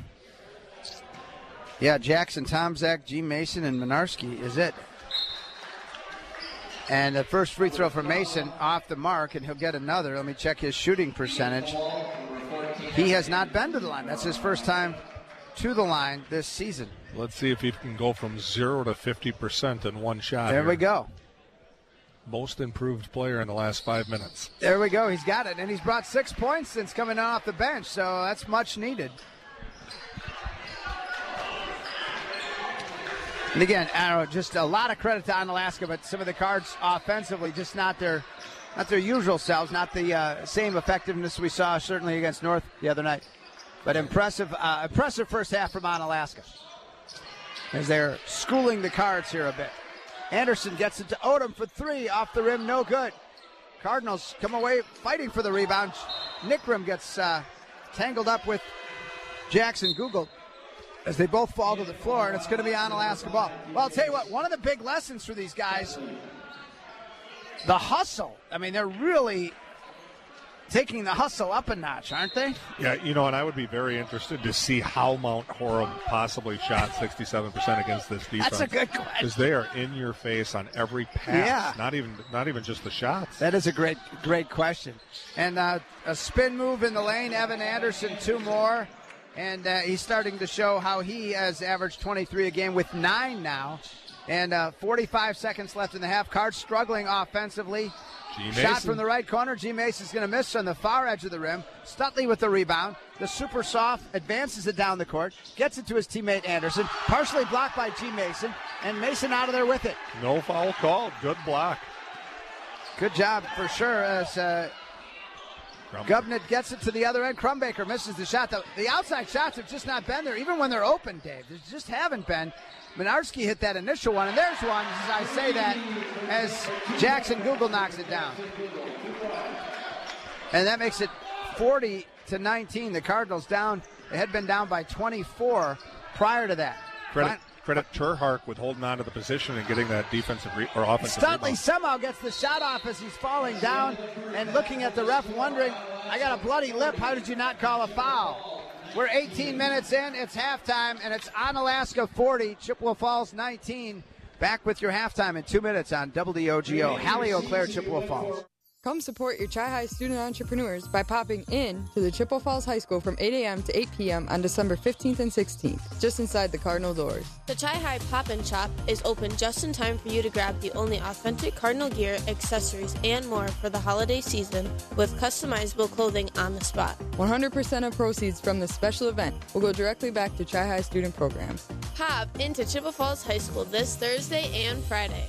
Yeah, Jackson, Tomzak, G. Mason, and Minarski is it. And the first free throw for Mason off the mark, and he'll get another. Let me check his shooting percentage. He has not been to the line. That's his first time to the line this season. Let's see if he can go from zero to fifty percent in one shot. There here. we go. Most improved player in the last five minutes. There we go. He's got it. And he's brought six points since coming off the bench, so that's much needed. And again, I don't know, just a lot of credit to Onalaska, but some of the Cards offensively just not their not their usual selves, not the uh, same effectiveness we saw certainly against North the other night. But impressive uh, impressive first half from Onalaska as they're schooling the Cards here a bit. Anderson gets it to Odom for three, off the rim, no good. Cardinals come away fighting for the rebound. Nickram gets uh, tangled up with Jackson Google as they both fall to the floor, and it's going to be Onalaska ball. Well, I'll tell you what, one of the big lessons for these guys, the hustle. I mean, they're really taking the hustle up a notch, aren't they? Yeah, you know, and I would be very interested to see how Mount Horeb possibly shot sixty-seven percent against this defense. That's a good question. Because they are in your face on every pass, Yeah. not even not even just the shots. That is a great, great question. And uh, a spin move in the lane, Evan Anderson, two more. And uh, he's starting to show how he has averaged twenty-three a game with nine now. And uh, forty-five seconds left in the half. Cards struggling offensively. G. Shot Mason. from the right corner. G. Mason's going to miss on the far edge of the rim. Stutley with the rebound. The super soft advances it down the court. Gets it to his teammate Anderson. Partially blocked by G. Mason. And Mason out of there with it. No foul called. Good block. Good job for sure as uh, Gubnett gets it to the other end. Crumbaker misses the shot. The, the outside shots have just not been there, even when they're open, Dave. They just haven't been. Minarski hit that initial one, and there's one, as I say that, as Jackson Google knocks it down. And that makes it forty to nineteen. The Cardinals down. They had been down by twenty-four prior to that. Credit, credit Turhark with holding on to the position and getting that defensive re- or offensive Stutley rebound. somehow gets the shot off as he's falling down and looking at the ref wondering, I got a bloody lip, how did you not call a foul? We're eighteen minutes in, it's halftime, and it's Onalaska forty, Chippewa Falls nineteen. Back with your halftime in two minutes on W O G O. Hallie Eau Claire, Chippewa Falls. Come support your Chi-High student entrepreneurs by popping in to the Chippewa Falls High School from eight a.m. to eight p.m. on December fifteenth and sixteenth, just inside the Cardinal doors. The Chi-High Pop-In Shop is open just in time for you to grab the only authentic Cardinal gear, accessories, and more for the holiday season with customizable clothing on the spot. one hundred percent of proceeds from this special event will go directly back to Chi-High student programs. Pop into Chippewa Falls High School this Thursday and Friday.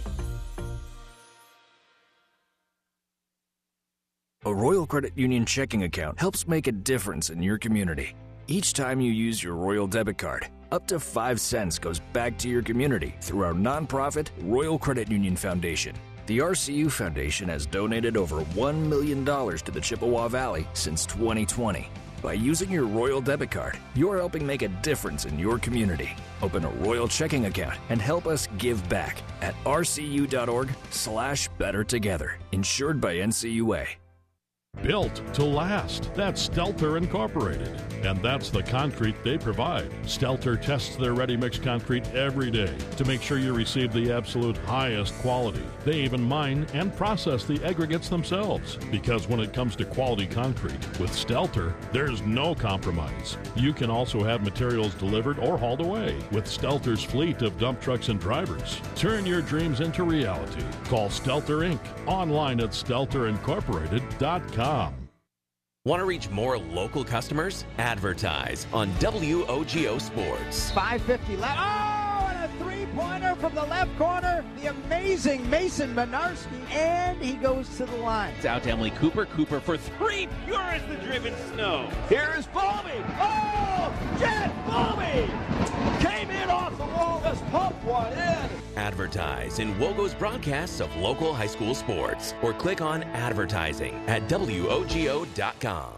A Royal Credit Union checking account helps make a difference in your community. Each time you use your Royal debit card, up to five cents goes back to your community through our nonprofit Royal Credit Union Foundation. The R C U Foundation has donated over one million dollars to the Chippewa Valley since twenty twenty. By using your Royal debit card, you're helping make a difference in your community. Open a Royal checking account and help us give back at rcu.org slash better together. Insured by N C U A. Built to last. That's Stelter Incorporated. And that's the concrete they provide. Stelter tests their ready-mix concrete every day to make sure you receive the absolute highest quality. They even mine and process the aggregates themselves. Because when it comes to quality concrete, with Stelter, there's no compromise. You can also have materials delivered or hauled away with Stelter's fleet of dump trucks and drivers. Turn your dreams into reality. Call Stelter Incorporated online at stelter incorporated dot com. Want to reach more local customers? Advertise on W O G O Sports. five fifty left. Oh, and a three-pointer from the left corner. The amazing Mason Minarski, and he goes to the line. It's out to Emily Cooper. Cooper for three, pure as the driven snow. Here's Bowman. Oh, Jet Bowman came in off the wall. Just pumped one in. Advertise in Wogo's broadcasts of local high school sports or click on advertising at W O G O dot com.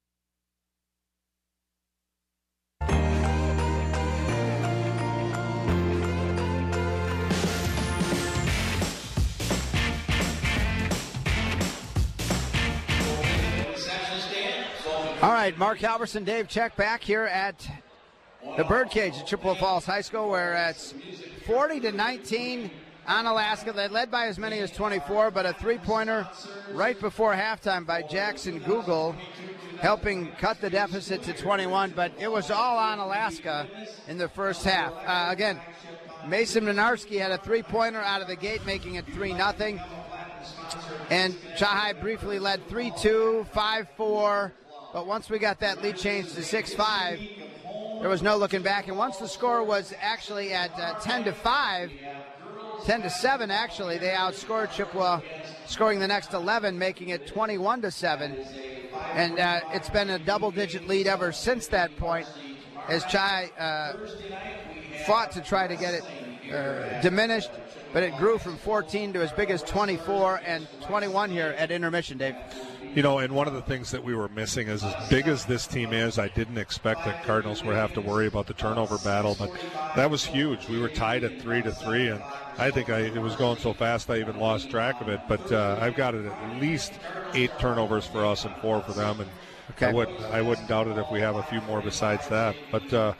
All right, Mark Halverson, Dave Check back here at the Birdcage at Chippewa Falls High School, where it's forty to nineteen Onalaska. They led by as many as twenty-four, but a three-pointer right before halftime by Jackson Google, helping cut the deficit to twenty-one. But it was all Onalaska in the first half. Uh, again, Mason Minarski had a three-pointer out of the gate, making it three nothing. And Chi-High briefly led three two, five four. But once we got that lead changed to six five, there was no looking back. And once the score was actually at uh, ten to five, ten to seven actually, they outscored Chippewa, scoring the next eleven, making it twenty-one to seven. And uh, it's been a double-digit lead ever since that point, as Chi uh, fought to try to get it uh, diminished. But it grew from fourteen to as big as twenty-four and twenty-one here at intermission, Dave. You know, and one of the things that we were missing is, as big as this team is, I didn't expect that Cardinals would have to worry about the turnover battle, but that was huge. We were tied at three to three, and I think I, it was going so fast I even lost track of it. But uh, I've got it at least eight turnovers for us and four for them, and okay. I wouldn't I wouldn't doubt it if we have a few more besides that. But uh,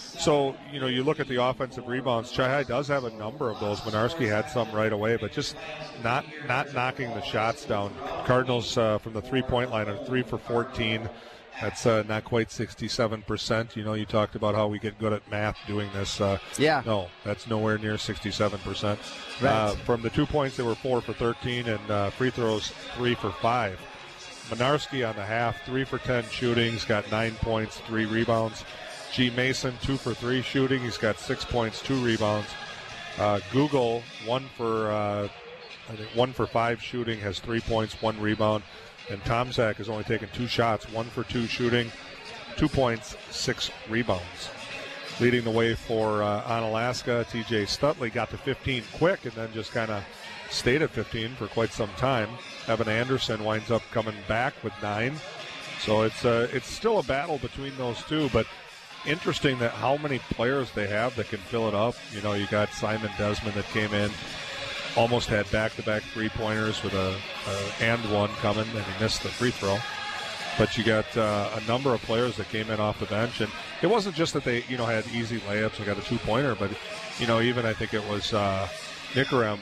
so you know, you look at the offensive rebounds. Chi-High does have a number of those. Minarski had some right away, but just not not knocking the shots down. Cardinals uh, from the three-point line are three for fourteen. That's uh, not quite sixty-seven percent. You know, you talked about how we get good at math doing this. Uh, yeah. No, that's nowhere near sixty-seven percent. Right. Uh, from the two points, they were four for thirteen, and uh, free throws, three for five. Minarski on the half, three for ten shooting. He's got nine points, three rebounds. G. Mason, two for three shooting. He's got six points, two rebounds. Uh, Google, one for uh, I think one for five shooting, has three points, one rebound. And Tomzak has only taken two shots, one for two shooting, two points, six rebounds. Leading the way for uh, Onalaska, T J Stutley got to fifteen quick and then just kind of stayed at fifteen for quite some time. Evan Anderson winds up coming back with nine. So it's uh, it's still a battle between those two, but interesting that how many players they have that can fill it up. You know, you got Simon Desmond that came in, almost had back-to-back three-pointers with a, a and one coming, and he missed the free throw. But you got uh, a number of players that came in off the bench, and it wasn't just that they, you know, had easy layups and got a two-pointer, but, you know, even I think it was uh, Nicarem,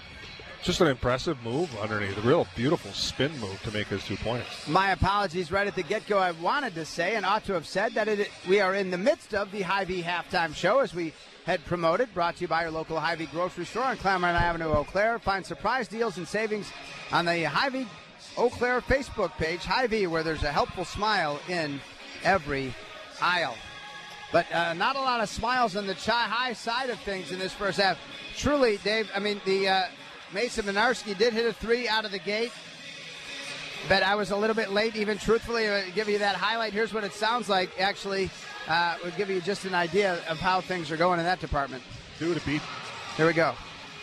just an impressive move underneath, a real beautiful spin move to make his two pointers. My apologies right at the get-go. I wanted to say and ought to have said that it, we are in the midst of the Hy-Vee halftime show as we had promoted, brought to you by your local Hy-Vee grocery store on Claremont Avenue, Eau Claire. Find surprise deals and savings on the Hy-Vee Eau Claire Facebook page, Hy-Vee, where there's a helpful smile in every aisle. But uh, not a lot of smiles on the Chi-High side of things in this first half. Truly, Dave, I mean, the uh, Mason Minarski did hit a three out of the gate, but I was a little bit late, even truthfully. I'll give you that highlight. Here's what it sounds like, actually. Uh, we'll give you just an idea of how things are going in that department. Do to beat. Here we go.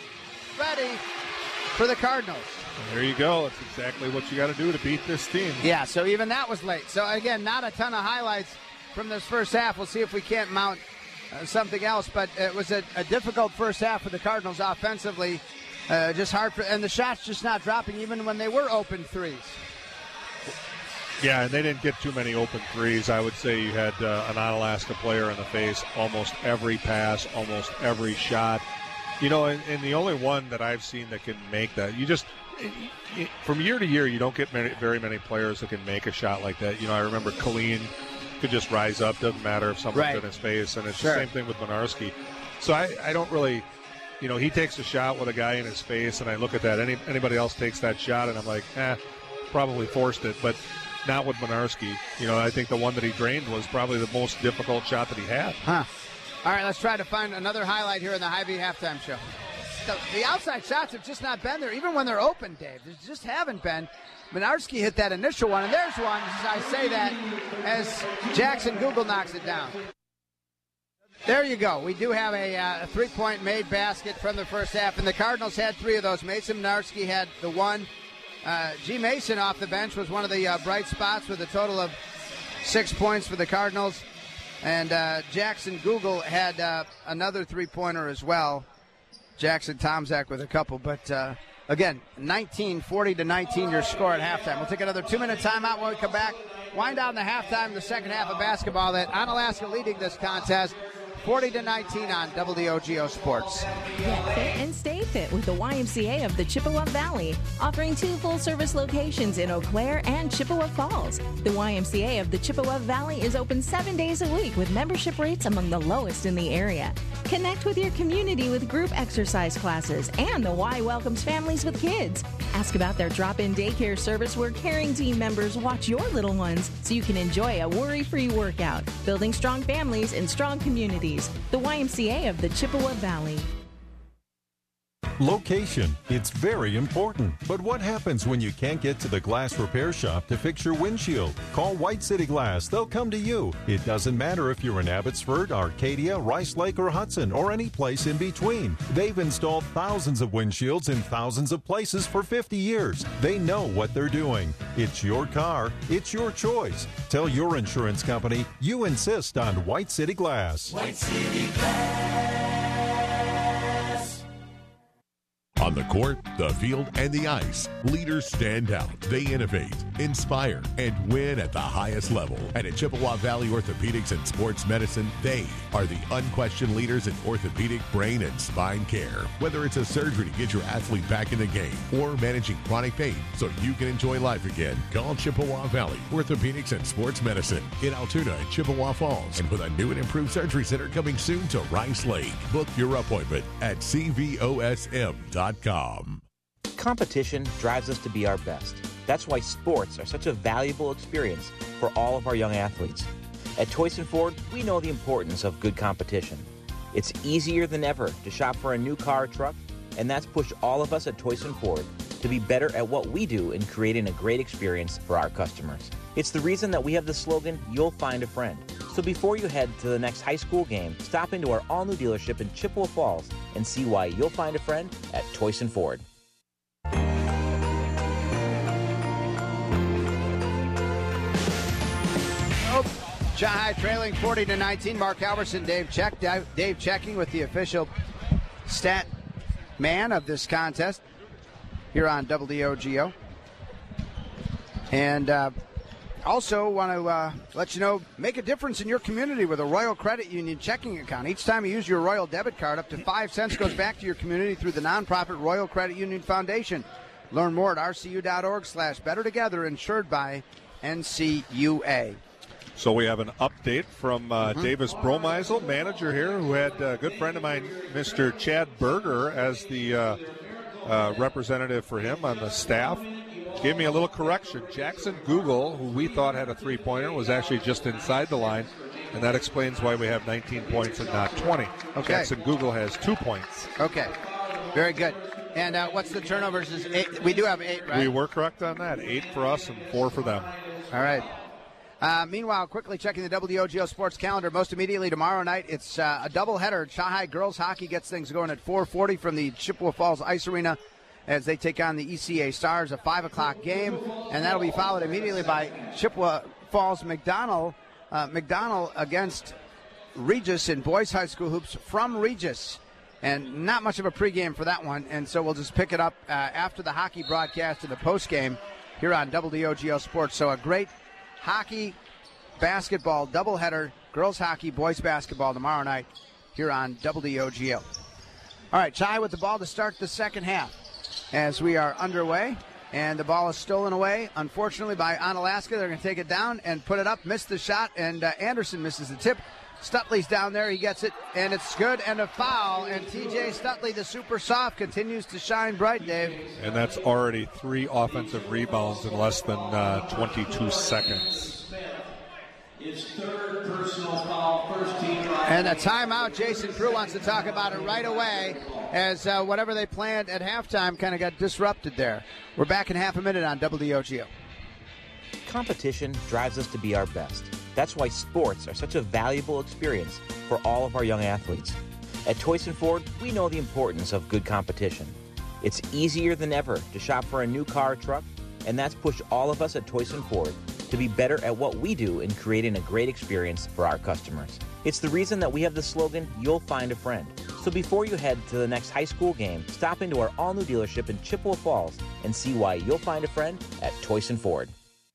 Ready for the Cardinals. There you go. That's exactly what you got to do to beat this team. Yeah, so even that was late. So, again, not a ton of highlights from this first half. We'll see if we can't mount uh, something else. But it was a, a difficult first half for the Cardinals offensively. Uh, just hard for, and the shots just not dropping even when they were open threes. Yeah, and they didn't get too many open threes. I would say you had uh, an Onalaska player in the face almost every pass, almost every shot. You know, and, and the only one that I've seen that can make that, you just, it, it, from year to year, you don't get many, very many players that can make a shot like that. You know, I remember Colleen could just rise up, doesn't matter if someone's right in his face, and it's sure. the same thing with Minarski. So I, I don't really, you know, he takes a shot with a guy in his face, and I look at that. Any Anybody else takes that shot, and I'm like, eh, probably forced it, but not with Minarski. You know, I think the one that he drained was probably the most difficult shot that he had. Huh. All right, let's try to find another highlight here in the Hy-Vee halftime show. The, the outside shots have just not been there, even when they're open, Dave. They just haven't been. Minarski hit that initial one, and there's one, as I say that, as Jackson Google knocks it down. There you go. We do have a, uh, a three-point made basket from the first half, and the Cardinals had three of those. Mason Minarski had the one. Uh, G. Mason off the bench was one of the uh, bright spots with a total of six points for the Cardinals. And uh, Jackson Google had uh, another three-pointer as well. Jackson Tomzak with a couple. But, uh, again, nineteen, forty to nineteen your score at halftime. We'll take another two-minute timeout when we come back. Wind down the halftime, the second half of basketball. That Onalaska leading this contest. forty to nineteen on W O G O Sports. Get fit and stay fit with the Y M C A of the Chippewa Valley, offering two full-service locations in Eau Claire and Chippewa Falls. The Y M C A of the Chippewa Valley is open seven days a week with membership rates among the lowest in the area. Connect with your community with group exercise classes, and the Y welcomes families with kids. Ask about their drop-in daycare service where caring team members watch your little ones so you can enjoy a worry-free workout, building strong families and strong communities. The Y M C A of the Chippewa Valley. Location, it's very important. But what happens when you can't get to the glass repair shop to fix your windshield? Call White City Glass. They'll come to you. It doesn't matter if you're in Abbotsford, Arcadia, Rice Lake, or Hudson, or any place in between. They've installed thousands of windshields in thousands of places for fifty years. They know what they're doing. It's your car. It's your choice. Tell your insurance company you insist on White City Glass. White City Glass. On the court, the field, and the ice, leaders stand out. They innovate, inspire, and win at the highest level. And at Chippewa Valley Orthopedics and Sports Medicine, they are the unquestioned leaders in orthopedic, brain, and spine care. Whether it's a surgery to get your athlete back in the game or managing chronic pain so you can enjoy life again, call Chippewa Valley Orthopedics and Sports Medicine in Altoona and Chippewa Falls. And with a new and improved surgery center coming soon to Rice Lake, book your appointment at C V O S M dot com. Competition drives us to be our best. That's why sports are such a valuable experience for all of our young athletes. At Toyson Ford, we know the importance of good competition. It's easier than ever to shop for a new car or truck, and that's pushed all of us at Toyson Ford to be better at what we do in creating a great experience for our customers. It's the reason that we have the slogan, "You'll find a friend." So before you head to the next high school game, stop into our all-new dealership in Chippewa Falls and see why you'll find a friend at Toyson Ford. Oh, Chi-High trailing forty to nineteen. Mark Halverson, Dave Check. Dave checking with the official stat man of this contest here on W D O G O. And uh, also want to uh, let you know, make a difference in your community with a Royal Credit Union checking account. Each time you use your Royal debit card, up to five cents goes back to your community through the nonprofit Royal Credit Union Foundation. Learn more at R C U dot org slash better together, insured by N C U A. So we have an update from uh, Mm-hmm. Davis Bromeisel, manager here, who had a good friend of mine, Mister Chad Berger, as the uh, uh, representative for him on the staff. Gave me a little correction. Jackson Google, who we thought had a three-pointer, was actually just inside the line, and that explains why we have nineteen points and not twenty. Okay. Jackson Google has two points. Okay, very good. And uh, what's the turnovers? Is eight? We do have eight, right? We were correct on that. Eight for us and four for them. All right. Uh, meanwhile, quickly checking the W D O G O sports calendar. Most immediately tomorrow night, it's uh, a doubleheader. Chi-High girls hockey gets things going at four forty from the Chippewa Falls Ice Arena as they take on the E C A Stars, a five o'clock game. And that'll be followed immediately by Chippewa Falls McDonald, uh, McDonald against Regis in boys high school hoops from Regis. And not much of a pregame for that one. And so we'll just pick it up uh, after the hockey broadcast and the postgame here on W D O G O Sports. So a great hockey, basketball doubleheader, girls hockey, boys basketball tomorrow night here on W D O G O. All right, Chi with the ball to start the second half as we are underway. And the ball is stolen away, unfortunately, by Onalaska. They're going to take it down and put it up, miss the shot, and uh, Anderson misses the tip. Stutley's down there. He gets it, and it's good, and a foul. And T J Stutley, the super soft, continues to shine bright, Dave. And that's already three offensive rebounds in less than uh, twenty-two seconds. His third personal foul, first team foul. And a timeout. Jason Crew wants to talk about it right away as uh, whatever they planned at halftime kind of got disrupted there. We're back in half a minute on W D O G O. Competition drives us to be our best. That's why sports are such a valuable experience for all of our young athletes. At Toyson Ford, we know the importance of good competition. It's easier than ever to shop for a new car or truck, and that's pushed all of us at Toyson Ford to be better at what we do in creating a great experience for our customers. It's the reason that we have the slogan, "You'll find a friend." So before you head to the next high school game, stop into our all-new dealership in Chippewa Falls and see why you'll find a friend at Toyson Ford.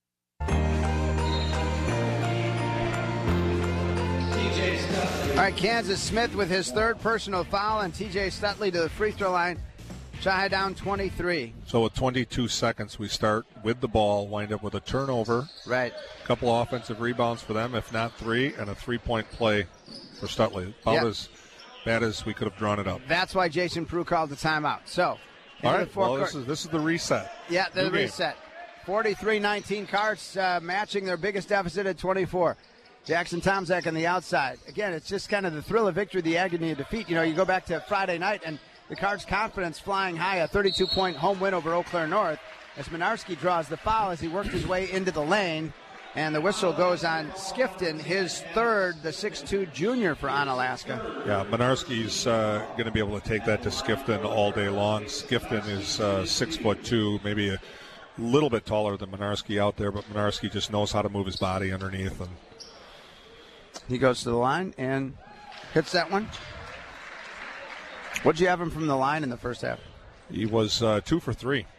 All right, Kansas Smith with his third personal foul, and T J Stutley to the free throw line. Chi down twenty-three. So with twenty-two seconds, we start with the ball, wind up with a turnover. Right. A couple of offensive rebounds for them, if not three, and a three-point play for Stutley. About Yep. as bad as we could have drawn it up. That's why Jason Prue called the timeout. So, All into right, the well, forecourt. this is, this is the reset. Yeah, the New game. reset. forty-three nineteen Cards uh, matching their biggest deficit at twenty-four. Jackson Tomczak on the outside. Again, it's just kind of the thrill of victory, the agony of defeat. You know, you go back to Friday night, and the Cards' confidence flying high, a thirty-two point home win over Eau Claire North, as Minarski draws the foul as he worked his way into the lane. And the whistle goes on Skifton, his third, the six two junior for Onalaska. Yeah, Minarski's uh, going to be able to take that to Skifton all day long. Skifton is uh, six foot two, maybe a little bit taller than Minarski out there, but Minarski just knows how to move his body underneath. And he goes to the line and hits that one. What'd you have him from the line in the first half? He was uh, two for three.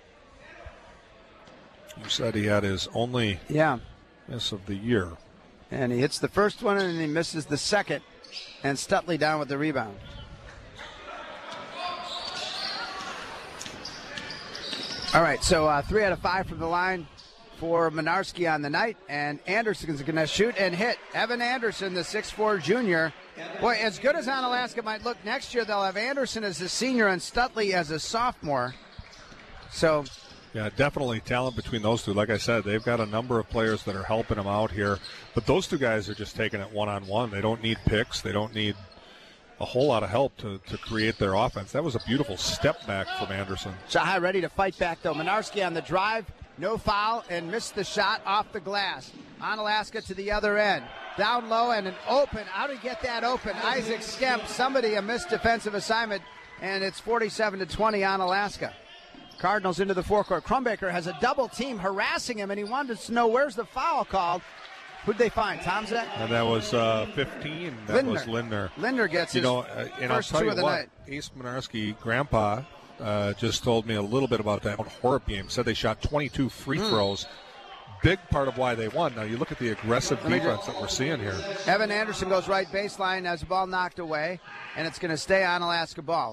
You said he had his only yeah. miss of the year. And he hits the first one and he misses the second. And Stutley down with the rebound. All right, so uh, three out of five from the line for Minarski on the night. And Anderson's going to shoot and hit. Evan Anderson, the six four junior. Boy, as good as Onalaska might look next year, they'll have Anderson as a senior and Stutley as a sophomore. So... yeah, definitely talent between those two. Like I said, they've got a number of players that are helping them out here. But those two guys are just taking it one-on-one. They don't need picks. They don't need a whole lot of help to, to create their offense. That was a beautiful step back from Anderson. Shahai ready to fight back, though. Minarski on the drive, no foul, and missed the shot off the glass. Onalaska to the other end. Down low and an open. How do you get that open? Isaac Skemp, somebody a missed defensive assignment, and it's forty-seven to twenty Onalaska. Cardinals into the forecourt. Crumbaker has a double team harassing him, and he wanted to know where's the foul called. Who'd they find? Tomzak? And that was uh, fifteen. That Lindner. was Lindner. Lindner gets you his know, uh, and first I'll tell two you of the what, night. Ace Minarski, Grandpa, uh, just told me a little bit about that Horeb game. Said they shot twenty-two free Mm. throws. Big part of why they won. Now, you look at the aggressive Let me defense just- that we're seeing here. Evan Anderson goes right baseline, has the ball knocked away, and it's going to stay on Alaska ball.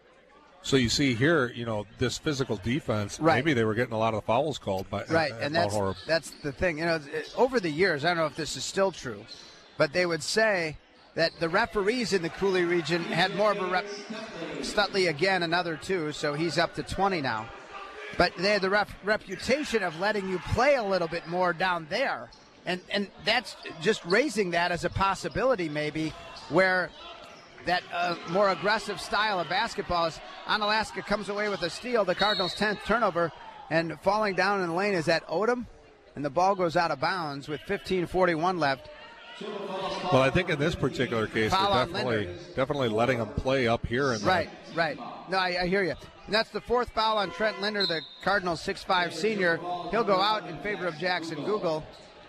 So you see here, you know, this physical defense, Right. maybe they were getting a lot of fouls called by Right, uh, and Mount that's Horeb. that's the thing. You know, it- over the years, I don't know if this is still true, but they would say that the referees in the Cooley region had more of a rep. Stutley again, another two, so he's up to twenty now. But they had the rep- reputation of letting you play a little bit more down there, and and that's just raising that as a possibility, maybe, where that uh, more aggressive style of basketball is. Onalaska comes away with a steal, the Cardinals' tenth turnover, and falling down in the lane is that Odom, and the ball goes out of bounds with fifteen forty-one left. Well, I think in this particular case, Foul they're on definitely Lindner. definitely letting them play up here. In the- Right, right. No, I, I hear you. And that's the fourth foul on Trent Lindner, the Cardinals' six five senior. He'll go out in favor of Jackson Google.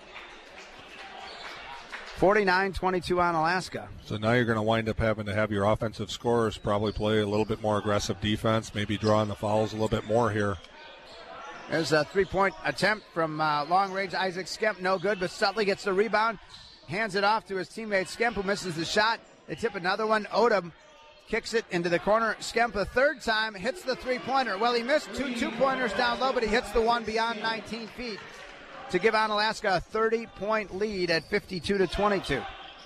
forty-nine twenty-two on Alaska. So now you're going to wind up having to have your offensive scorers probably play a little bit more aggressive defense, maybe drawing the fouls a little bit more here. There's a three-point attempt from uh, long range. Isaac Skemp, no good, but Stutley gets the rebound, hands it off to his teammate Skemp, who misses the shot. They tip another one. Odom kicks it into the corner. Skemp a third time, hits the three-pointer. Well, he missed two two-pointers down low, but he hits the one beyond nineteen feet to give Onalaska a thirty-point lead at fifty-two to twenty-two.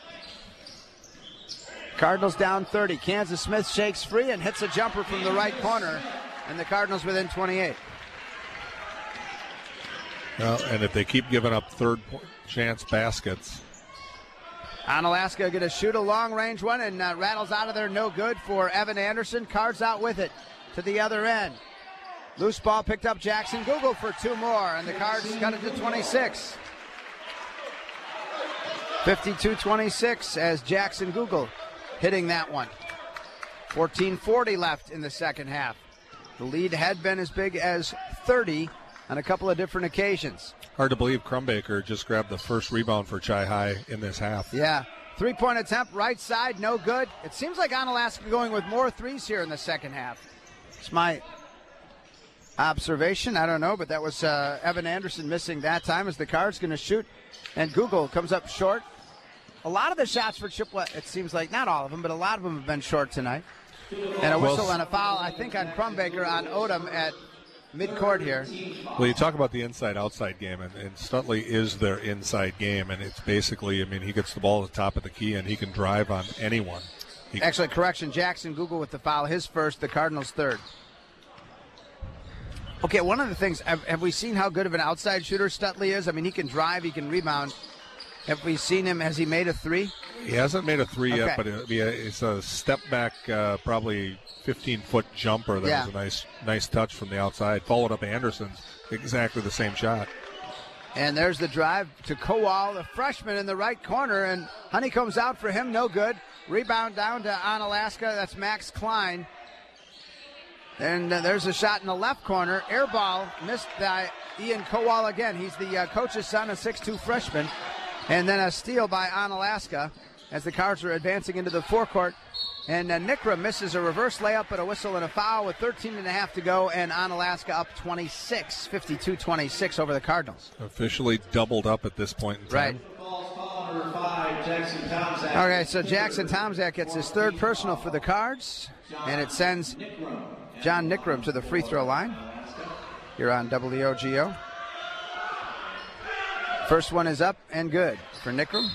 Cardinals down thirty. Kansas Smith shakes free and hits a jumper from the right corner, and the Cardinals within twenty-eight. Well, and if they keep giving up third chance baskets. Onalaska going to shoot a long-range one and uh, rattles out of there, no good for Evan Anderson. Cards out with it to the other end. Loose ball picked up Jackson Google for two more, and the Cards got it to twenty-six. fifty-two twenty-six as Jackson Google hitting that one. fourteen forty left in the second half. The lead had been as big as thirty on a couple of different occasions. Hard to believe Crumbaker just grabbed the first rebound for Chi High in this half. Yeah. Three-point attempt, right side, no good. It seems like Onalaska going with more threes here in the second half. It's my observation. I don't know, but that was uh, Evan Anderson missing that time as the Cards going to shoot. And Google comes up short. A lot of the shots for Chippewa, it seems like, not all of them, but a lot of them have been short tonight. And a whistle Well, and a foul, I think, on Crumbaker on Odom at midcourt here. Well, you talk about the inside-outside game, and, and Stutley is their inside game, and it's basically, I mean, he gets the ball at the top of the key, and he can drive on anyone. He, Actually, correction, Jackson Google with the foul, his first, the Cardinals' third. Okay, one of the things, have, have we seen how good of an outside shooter Stutley is? I mean, he can drive, he can rebound. Have we seen him? Has he made a three? He hasn't made a three Okay. yet, but it, yeah, it's a step back, uh, probably fifteen-foot jumper. That Yeah. was a nice, nice touch from the outside. Followed up Anderson's exactly the same shot. And there's the drive to Kowal, the freshman in the right corner, and Honeycomb's out for him, no good. Rebound down to Onalaska. That's Max Klein. And uh, there's a shot in the left corner. Air ball missed by Ian Kowal again. He's the uh, coach's son, a six two freshman. And then a steal by Onalaska as the Cards are advancing into the forecourt. And uh, Nikra misses a reverse layup, but a whistle and a foul with thirteen and a half to go. And Onalaska up twenty-six, fifty-two twenty-six over the Cardinals. Officially doubled up at this point in time. Right. Number five, Jackson Tomczak. Okay, so Jackson Tomczak gets his third personal for the Cards, and it sends John Nickram to the free throw line. Here on W O G O. First one is up and good for Nickram.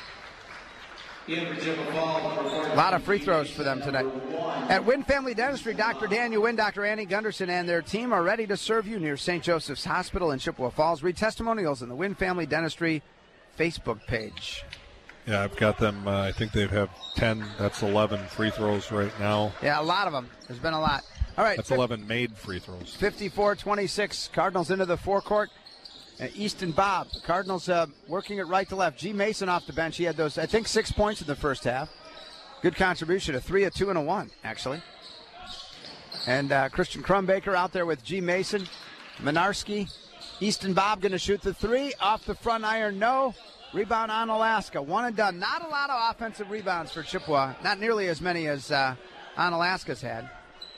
A lot of free throws for them tonight. At Wynn Family Dentistry, Doctor Daniel Wynn, Doctor Annie Gunderson, and their team are ready to serve you near Saint Joseph's Hospital in Chippewa Falls. Read testimonials in the Wynn Family Dentistry Facebook page. Yeah, I've got them. Uh, I think they have ten. That's eleven free throws right now. Yeah, a lot of them. There's been a lot. All right. That's eleven made free throws. fifty-four twenty-six. Cardinals into the forecourt. Uh, Easton Bob. Cardinals uh, working it right to left. G. Mason off the bench. He had those, I think, six points in the first half. Good contribution. A three, a two, and a one, actually. And uh, Christian Crumbaker out there with G. Mason. Minarski. Easton Bob going to shoot the three. Off the front iron, no. Rebound on Alaska. One and done. Not a lot of offensive rebounds for Chippewa. Not nearly as many as uh, Onalaska's had.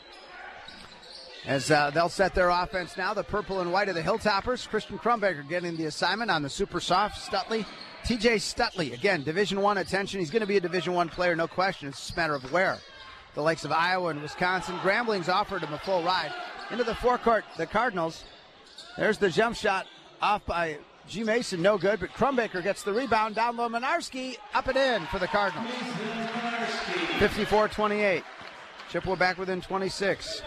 As uh, they'll set their offense now, the purple and white of the Hilltoppers. Christian Crumbaker getting the assignment on the super soft Stutley. T J Stutley, again, Division One attention. He's going to be a Division One player, no question. It's just a matter of where. The likes of Iowa and Wisconsin. Grambling's offered him a full ride. Into the forecourt, the Cardinals. There's the jump shot off by G. Mason, no good, but Crumbaker gets the rebound. Down low, Minarski, up and in for the Cardinals. fifty-four twenty-eight. Chippewa back within twenty-six.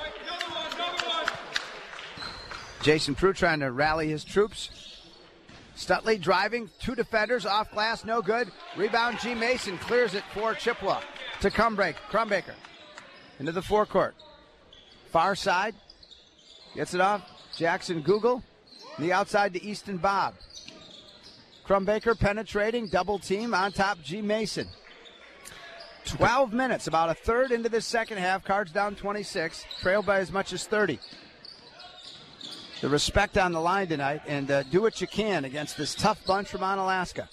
Jason Prue trying to rally his troops. Stutley driving, two defenders, off glass, no good. Rebound, G. Mason clears it for Chippewa to Crumbaker. Crumbaker into the forecourt. Far side, gets it off. Jackson Google, the outside to Easton Bob. Crumbaker penetrating, double team on top, G. Mason. twelve minutes, about a third into the second half. Cards down twenty-six, trailed by as much as thirty. The respect on the line tonight, and uh, do what you can against this tough bunch from Onalaska.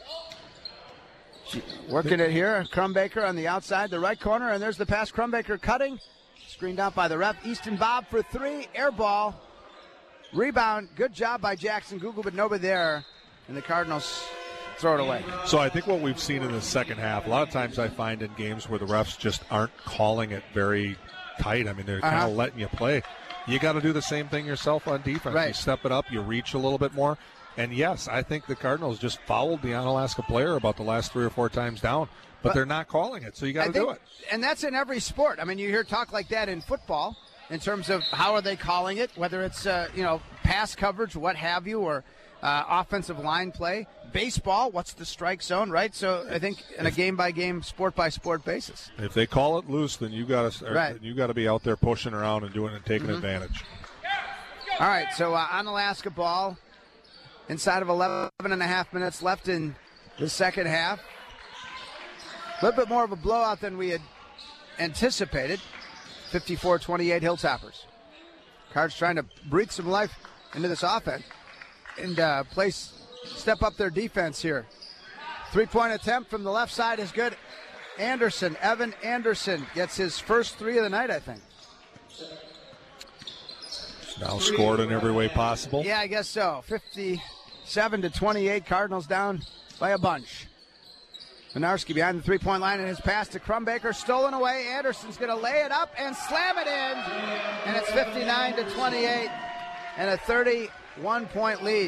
Working it here, Crumbaker on the outside, the right corner, and there's the pass. Crumbaker cutting, screened out by the ref. Easton Bob for three, air ball. Rebound, good job by Jackson Google, but nobody there, and the Cardinals throw it away. So I think what we've seen in the second half, a lot of times I find in games where the refs just aren't calling it very tight. I mean, they're kind Uh-huh. of letting you play. You got to do the same thing yourself on defense. Right. You step it up, you reach a little bit more. And, yes, I think the Cardinals just fouled the Onalaska player about the last three or four times down. But, But they're not calling it, so you got to do it. And that's in every sport. I mean, you hear talk like that in football in terms of how are they calling it, whether it's, uh, you know, pass coverage, what have you, or uh, offensive line play. Baseball, what's the strike zone, right? So I think in a game-by-game, sport-by-sport basis. If they call it loose, then you got to Right. you got to be out there pushing around and doing and taking Mhm. advantage. All right, so uh, Onalaska ball inside of eleven and a half minutes left in the second half. A little bit more of a blowout than we had anticipated. fifty-four twenty-eight Hilltoppers. Cards trying to breathe some life into this offense and uh, place, step up their defense here. Three-point attempt from the left side is good. Anderson, Evan Anderson gets his first three of the night, I think. Now scored in every way possible. Yeah, I guess so. fifty-seven to twenty-eight, Cardinals down by a bunch. Minarski behind the three-point line, and his pass to Crumbaker stolen away. Anderson's going to lay it up and slam it in, and it's fifty-nine to twenty-eight, and a thirty-one point lead.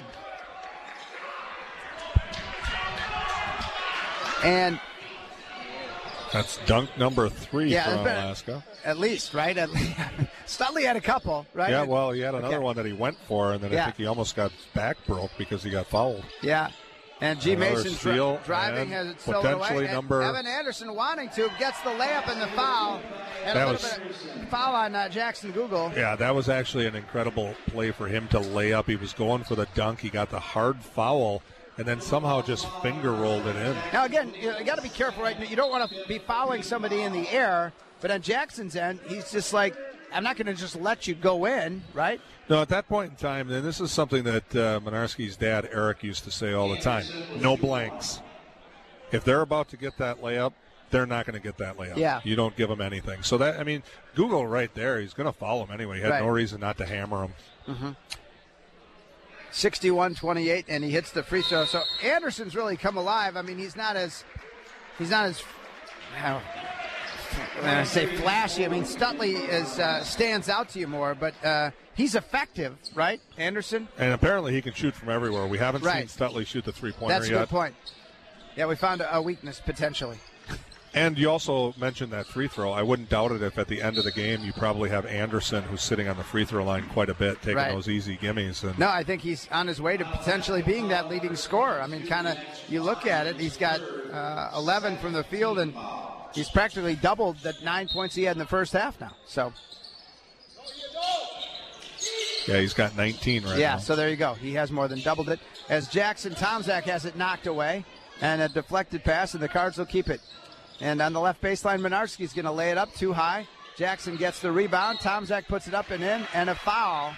And That's dunk number three Yeah, for it's been- Alaska. at least, right? At least. Studley had a couple, right? Yeah, well, he had another Okay. one that he went for, and then Yeah. I think he almost got his back broke because he got fouled. Yeah. And G. Another Mason steal, dri- driving and has it stolen away. potentially And number- Evan Anderson wanting to gets the layup and the foul. And That a little was- bit of foul on uh, Jackson Google. Yeah, that was actually an incredible play for him to lay up. He was going for the dunk. He got the hard foul, and then somehow just finger rolled it in. Now, again, you, you got to be careful, right? You don't want to be fouling somebody in the air, but on Jackson's end, he's just like, I'm not going to just let you go in, right? No, at that point in time, and this is something that uh, Minarski's dad, Eric, used to say all the time, no blanks. If they're about to get that layup, they're not going to get that layup. Yeah. You don't give them anything. So, that I mean, Google right there, he's going to foul him anyway. He had Right. no reason not to hammer him. Mm-hmm. sixty-one twenty-eight, and he hits the free throw. So Anderson's really come alive. I mean, he's not as, he's not as, how, when I say flashy, I mean, Stutley is, uh, stands out to you more, but uh, he's effective, right, Anderson? And apparently he can shoot from everywhere. We haven't Right. seen Stutley shoot the three-pointer That's a yet. good point. Yeah, we found a, a weakness potentially. And you also mentioned that free throw. I wouldn't doubt it if at the end of the game you probably have Anderson, who's sitting on the free throw line quite a bit, taking Right. those easy gimmies. And No, I think he's on his way to potentially being that leading scorer. I mean, kind of, you look at it, he's got uh, eleven from the field, and he's practically doubled the nine points he had in the first half now. So, yeah, he's got nineteen right yeah, now. so there you go. He has more than doubled it. As Jackson Tomczak has it knocked away, and a deflected pass, and the Cards will keep it. And on the left baseline, Minarski's going to lay it up too high. Jackson gets the rebound. Tomczak puts it up and in, and a foul.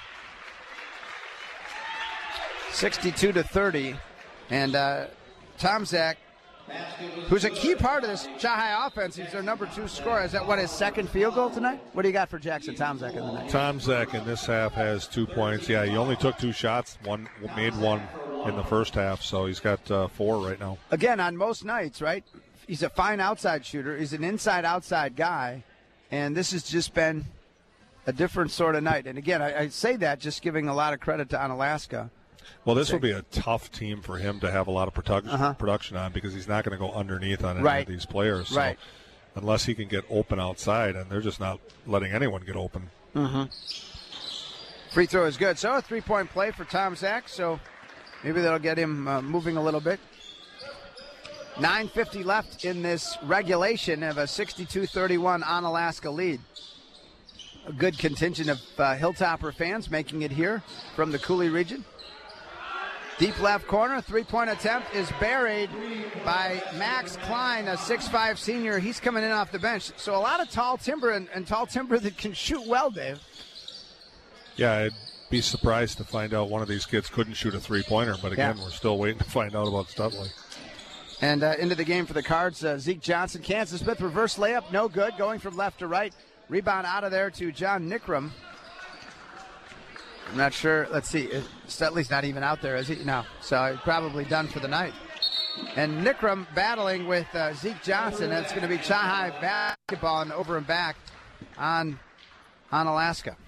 sixty-two to thirty. And uh, Tomczak, who's a key part of this Chi-High offense, he's their number two scorer. Is that, what, his second field goal tonight? What do you got for Jackson Tomczak in the night? Tomczak in this half has two points. Yeah, he only took two shots, one made one in the first half, so he's got uh, four right now. Again, on most nights, right, he's a fine outside shooter. He's an inside-outside guy, and this has just been a different sort of night. And, again, I, I say that just giving a lot of credit to Onalaska. Well, this will be a tough team for him to have a lot of production Uh-huh. production on because he's not going to go underneath on any Right. of these players. So Right. unless he can get open outside, and they're just not letting anyone get open. Mm-hmm. Free throw is good. So a three-point play for Tomczak, so maybe that'll get him uh, moving a little bit. nine fifty left in this regulation of a sixty-two thirty-one Onalaska lead. A good contingent of uh, Hilltopper fans making it here from the Cooley region. Deep left corner, three-point attempt is buried by Max Klein, a six five senior. He's coming in off the bench. So a lot of tall timber and, and tall timber that can shoot well, Dave. Yeah, I'd be surprised to find out one of these kids couldn't shoot a three-pointer, but again, Yeah. we're still waiting to find out about Stutley. And uh, into the game for the Cards, uh, Zeke Johnson. Kansas Smith reverse layup, no good, going from left to right. Rebound out of there to John Nickram. I'm not sure. Let's see. Stutley's not even out there, is he? No. So he's probably done for the night. And Nickram battling with uh, Zeke Johnson. And it's going to be Chi-High basketball and over and back on, on Alaska.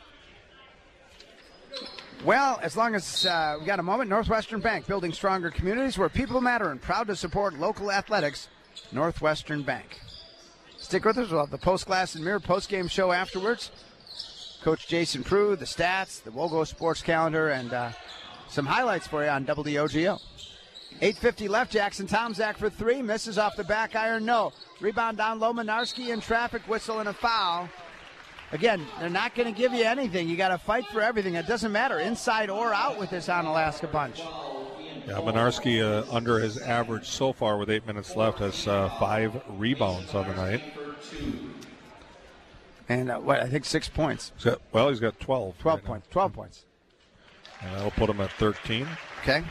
Well, as long as uh, we got a moment, Northwestern Bank, building stronger communities where people matter and proud to support local athletics. Northwestern Bank. Stick with us. We'll have the Post Glass and Mirror post-game show afterwards. Coach Jason Prue, the stats, the Wogo Sports Calendar, and uh, some highlights for you on W O G O. eight fifty left. Jackson Tomczak for three. Misses off the back iron. No. Rebound down low. Minarski in traffic. Whistle and a foul. Again, they're not going to give you anything. You got to fight for everything. It doesn't matter, inside or out with this Onalaska bunch. Yeah, Minarski, uh, under his average so far with eight minutes left, has uh, five rebounds on the night. And uh, what, I think six points. He's got, well, he's got twelve. twelve right points. twelve points. And that'll put him at thirteen. Okay.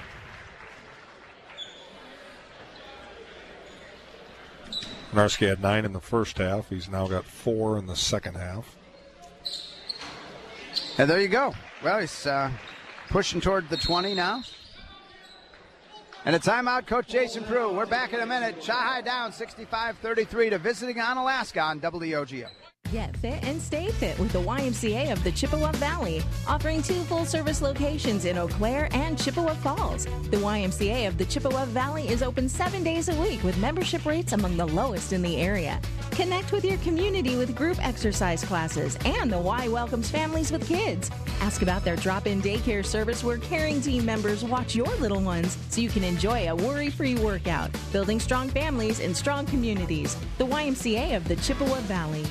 Minarski had nine in the first half. He's now got four in the second half. And there you go. Well, he's uh, pushing toward the twenty now. And a timeout, Coach Jason Prue. We're back in a minute. Chi-High down sixty-five thirty-three to visiting Onalaska on W O G O. Get fit and stay fit with the Y M C A of the Chippewa Valley, offering two full-service locations in Eau Claire and Chippewa Falls. The Y M C A of the Chippewa Valley is open seven days a week with membership rates among the lowest in the area. Connect with your community with group exercise classes, and the Y welcomes families with kids. Ask about their drop-in daycare service where caring team members watch your little ones so you can enjoy a worry-free workout. Building strong families in strong communities. The Y M C A of the Chippewa Valley.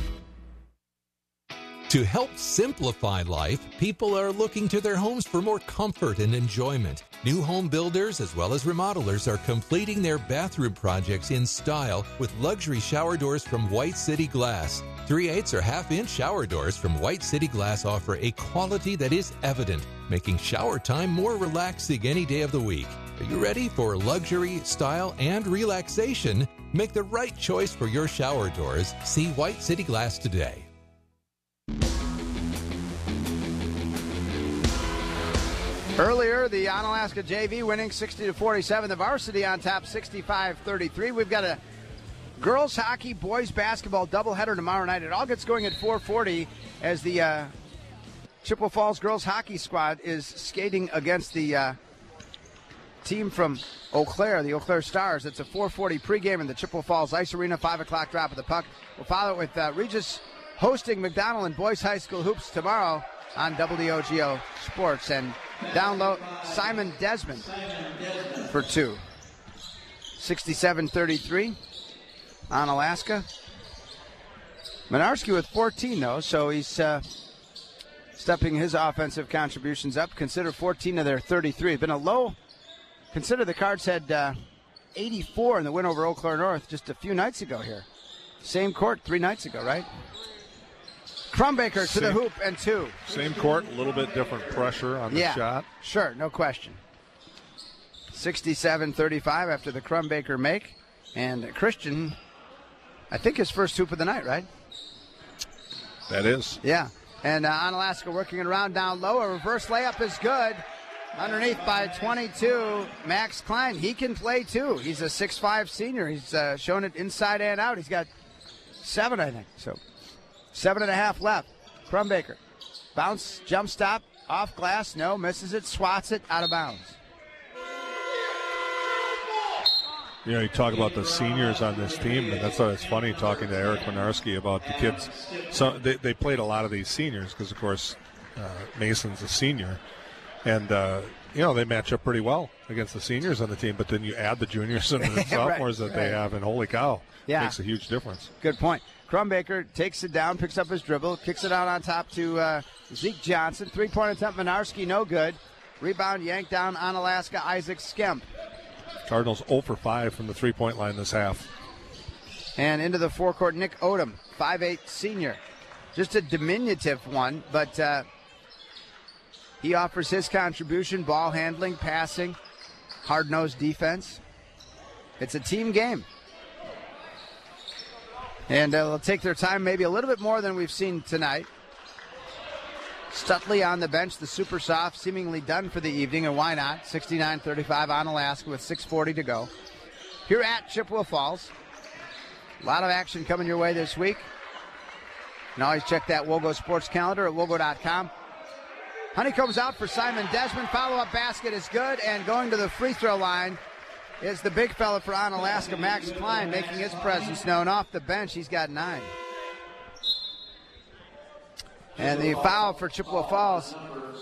To help simplify life, people are looking to their homes for more comfort and enjoyment. New home builders as well as remodelers are completing their bathroom projects in style with luxury shower doors from White City Glass. three eighths or half-inch shower doors from White City Glass offer a quality that is evident, making shower time more relaxing any day of the week. Are you ready for luxury, style, and relaxation? Make the right choice for your shower doors. See White City Glass today. Earlier, the Onalaska J V winning sixty to forty-seven. The varsity on top sixty-five thirty-three. We've got a girls hockey, boys basketball doubleheader tomorrow night. It all gets going at four forty as the uh, Chippewa Falls girls hockey squad is skating against the uh, team from Eau Claire, the Eau Claire Stars. It's a four forty pregame in the Chippewa Falls Ice Arena, five o'clock drop of the puck. We'll follow it with uh, Regis hosting McDonald and Boys High School Hoops tomorrow on W O G O Sports. And down low, Simon Desmond for two. sixty-seven thirty-three on Alaska. Minarski with fourteen, though, so he's uh, stepping his offensive contributions up. Consider fourteen of their thirty-three. Been a low. Consider the Cards had uh, eighty-four in the win over Eau Claire North just a few nights ago here. Same court three nights ago, right? Crumbaker to same, the hoop and two. Same court, a little bit different pressure on the yeah, shot. Sure, no question. sixty-seven thirty-five after the Crumbaker make. And Christian, I think his first hoop of the night, right? That is. Yeah. And uh, Onalaska working it around down low. A reverse layup is good. Underneath by twenty-two, Max Klein. He can play, too. He's a six five senior. He's uh, shown it inside and out. He's got seven, I think. So seven and a half left. Crumbaker. Bounce, jump stop, off glass. No, misses it, swats it, out of bounds. You know, you talk about the seniors on this team, and that's why it's funny talking to Eric Minarski about the kids. So they, they played a lot of these seniors because, of course, uh, Mason's a senior. And, uh, you know, they match up pretty well against the seniors on the team, but then you add the juniors and the sophomores right, that right. they have, and holy cow, yeah. it makes a huge difference. Good point. Crumbaker takes it down, picks up his dribble, kicks it out on top to uh, Zeke Johnson. Three-point attempt, Minarski, no good. Rebound yanked down on Alaska, Isaac Skemp. Cardinals zero for five from the three-point line this half. And into the forecourt, Nick Odom, five eight senior. Just a diminutive one, but uh, he offers his contribution, ball handling, passing, hard-nosed defense. It's a team game. And uh, they'll take their time maybe a little bit more than we've seen tonight. Stutley on the bench, the super soft, seemingly done for the evening, and why not? sixty-nine thirty-five on Alaska with six forty to go. Here at Chippewa Falls. A lot of action coming your way this week. You can always check that Wogo Sports calendar at wogo dot com. Honeycomb's out for Simon Desmond. Follow-up basket is good, and going to the free throw line is the big fella for Onalaska, Max Klein, making his presence known. Off the bench, he's got nine. And the foul for Chippewa Falls.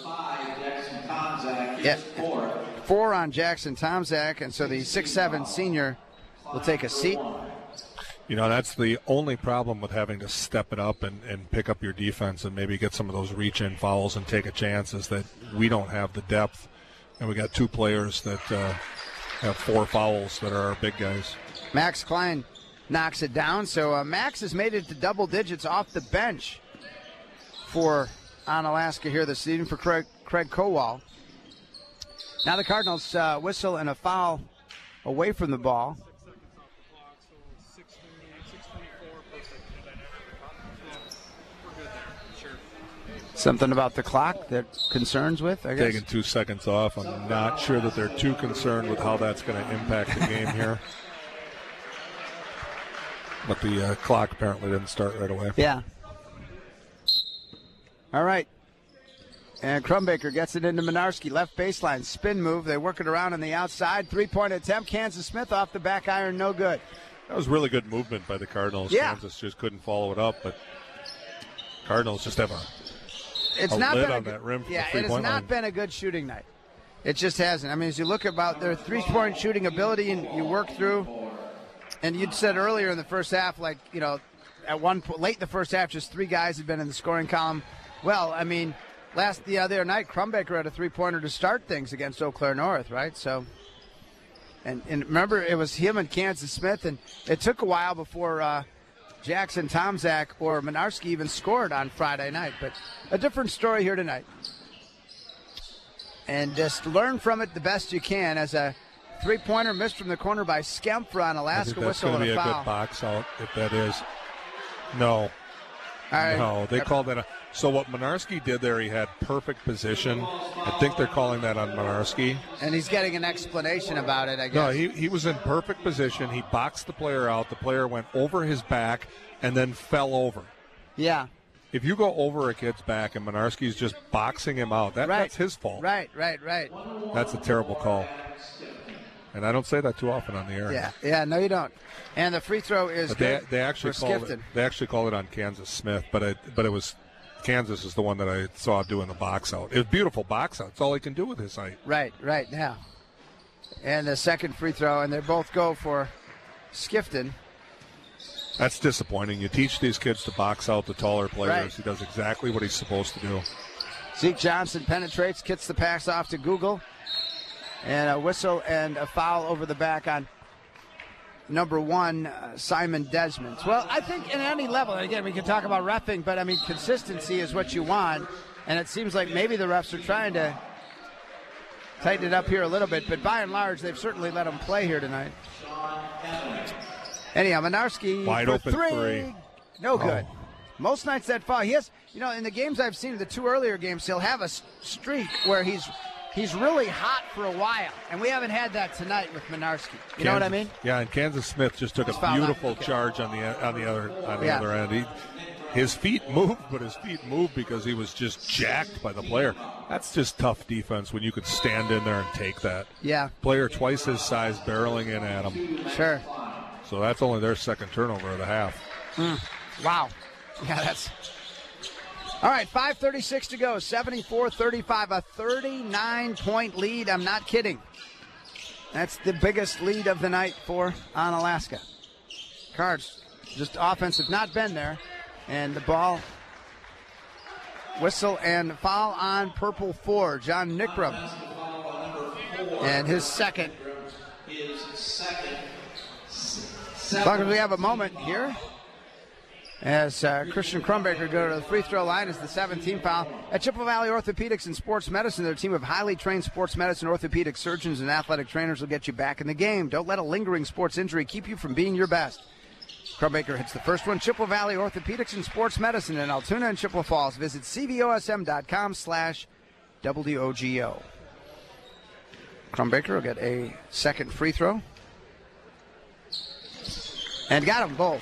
Yeah, four on Jackson Tomzak, and so the six seven senior will take a seat. You know, that's the only problem with having to step it up and, and pick up your defense and maybe get some of those reach-in fouls and take a chance is that we don't have the depth. And we got two players that uh, have four fouls that are our big guys. Max Klein knocks it down. So uh, Max has made it to double digits off the bench for Onalaska here this season for Craig, Craig Kowal. Now the Cardinals uh, whistle and a foul away from the ball. Something about the clock that concerns with, I guess? Taking two seconds off. I'm not sure that they're too concerned with how that's going to impact the game here. But the uh, clock apparently didn't start right away. Yeah. All right. And Crumbaker gets it into Minarski. Left baseline, spin move. They work it around on the outside. Three-point attempt. Kansas Smith off the back iron, no good. That was really good movement by the Cardinals. Yeah. Kansas just couldn't follow it up, but Cardinals just have a, it's a not lid been a on good, that rim for yeah, the it three-point has not line. been a good shooting night. It just hasn't. I mean, as you look about their three-point shooting ability and you work through, and you'd said earlier in the first half, like, you know, at one point, late in the first half, just three guys had been in the scoring column. Well, I mean, last the other night, Crumbaker had a three-pointer to start things against Eau Claire North, right? So, and, and remember, it was him and Kansas Smith, and it took a while before uh, Jackson Tomczak or Minarski even scored on Friday night. But a different story here tonight. And just learn from it the best you can as a three-pointer missed from the corner by Skemp for an I think Alaska that's whistle going to and be a a foul. good box out if that is. No. All right. No, they called that. A, so what Minarski did there, he had perfect position. I think they're calling that on Minarski. And he's getting an explanation about it, I guess. No, he, he was in perfect position. He boxed the player out. The player went over his back and then fell over. Yeah. If you go over a kid's back and Minarski's just boxing him out, that, Right. that's his fault. Right, right, right. That's a terrible call. And I don't say that too often on the air. Yeah, yeah, no, you don't. And the free throw is But they, good they actually for called Skifton. it. They actually called it on Kansas Smith, but it but it was Kansas is the one that I saw doing the box out. It was beautiful box out. It's all he can do with his height. Right, right, yeah. And the second free throw, and they both go for Skifton. That's disappointing. You teach these kids to box out the taller players. Right. He does exactly what he's supposed to do. Zeke Johnson penetrates, gets the pass off to Google. And a whistle and a foul over the back on number one, uh, Simon Desmond. Well, I think in any level, and again, we can talk about reffing, but I mean, consistency is what you want. And it seems like maybe the refs are trying to tighten it up here a little bit. But by and large, they've certainly let them play here tonight. Anyhow, Minarski Wide for open three. three. No good. Oh. Most nights that fall. He has, you know, in the games I've seen, the two earlier games, he'll have a s- streak where he's he's really hot for a while, and we haven't had that tonight with Minarski. You know what I mean? Yeah, and Kansas Smith just took He's a fouled out. beautiful Okay. charge on the on the other on the Yeah. other end. He, his feet moved, but his feet moved because he was just jacked by the player. That's just tough defense when you could stand in there and take that. Yeah. Player twice his size barreling in at him. Sure. So that's only their second turnover of the half. Mm. Wow. Yeah, that's. All right, five thirty-six to go, seventy-four thirty-five, a thirty-nine point lead. I'm not kidding. That's the biggest lead of the night for Onalaska. Cards, just offense have not been there. And the ball, whistle and foul on purple four, John Nickram. And his second. As long as we have a moment here. As uh, Christian Crumbaker go to the free throw line as the seventeenth foul. At Chippewa Valley Orthopedics and Sports Medicine, their team of highly trained sports medicine, orthopedic surgeons, and athletic trainers will get you back in the game. Don't let a lingering sports injury keep you from being your best. Crumbaker hits the first one. Chippewa Valley Orthopedics and Sports Medicine in Altoona and Chippewa Falls. Visit cvosm.com slash WOGO. Crumbaker will get a second free throw. And got them both.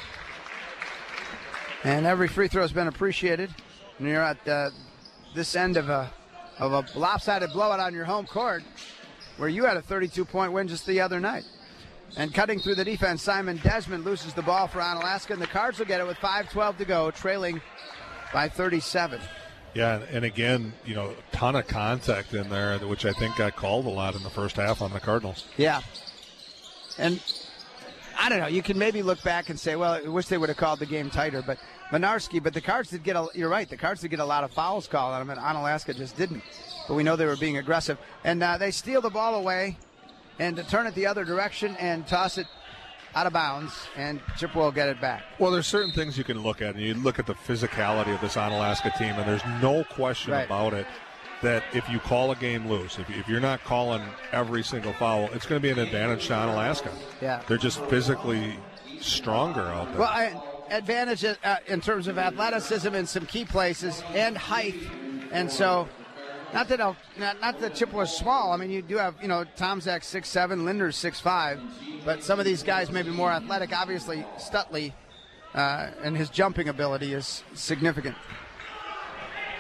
And every free throw has been appreciated. And you're at uh, this end of a of a lopsided blowout on your home court, where you had a thirty-two point win just the other night. And cutting through the defense, Simon Desmond loses the ball for Onalaska, and the Cards will get it with five twelve to go, trailing by thirty-seven. Yeah, and again, you know, a ton of contact in there, which I think got called a lot in the first half on the Cardinals. Yeah. And I don't know. You can maybe look back and say, well, I wish they would have called the game tighter. But Minarski, but the Cards did get a, you're right, the Cards did get a lot of fouls called on them, and Onalaska just didn't. But we know they were being aggressive. And uh, they steal the ball away and to turn it the other direction and toss it out of bounds, and Chippewa will get it back. Well, there's certain things you can look at, and you look at the physicality of this Onalaska team, and there's no question Right. about it that if you call a game loose, if, if you're not calling every single foul, it's going to be an advantage to Onalaska. Yeah. They're just physically stronger out there. Well, I, advantage uh, in terms of athleticism in some key places and height, and so not that I'll, not, not that Chippewa's small. I mean, you do have, you know, Tomczak six seven, Linder's six five, but some of these guys may be more athletic. Obviously, Stutley uh, and his jumping ability is significant.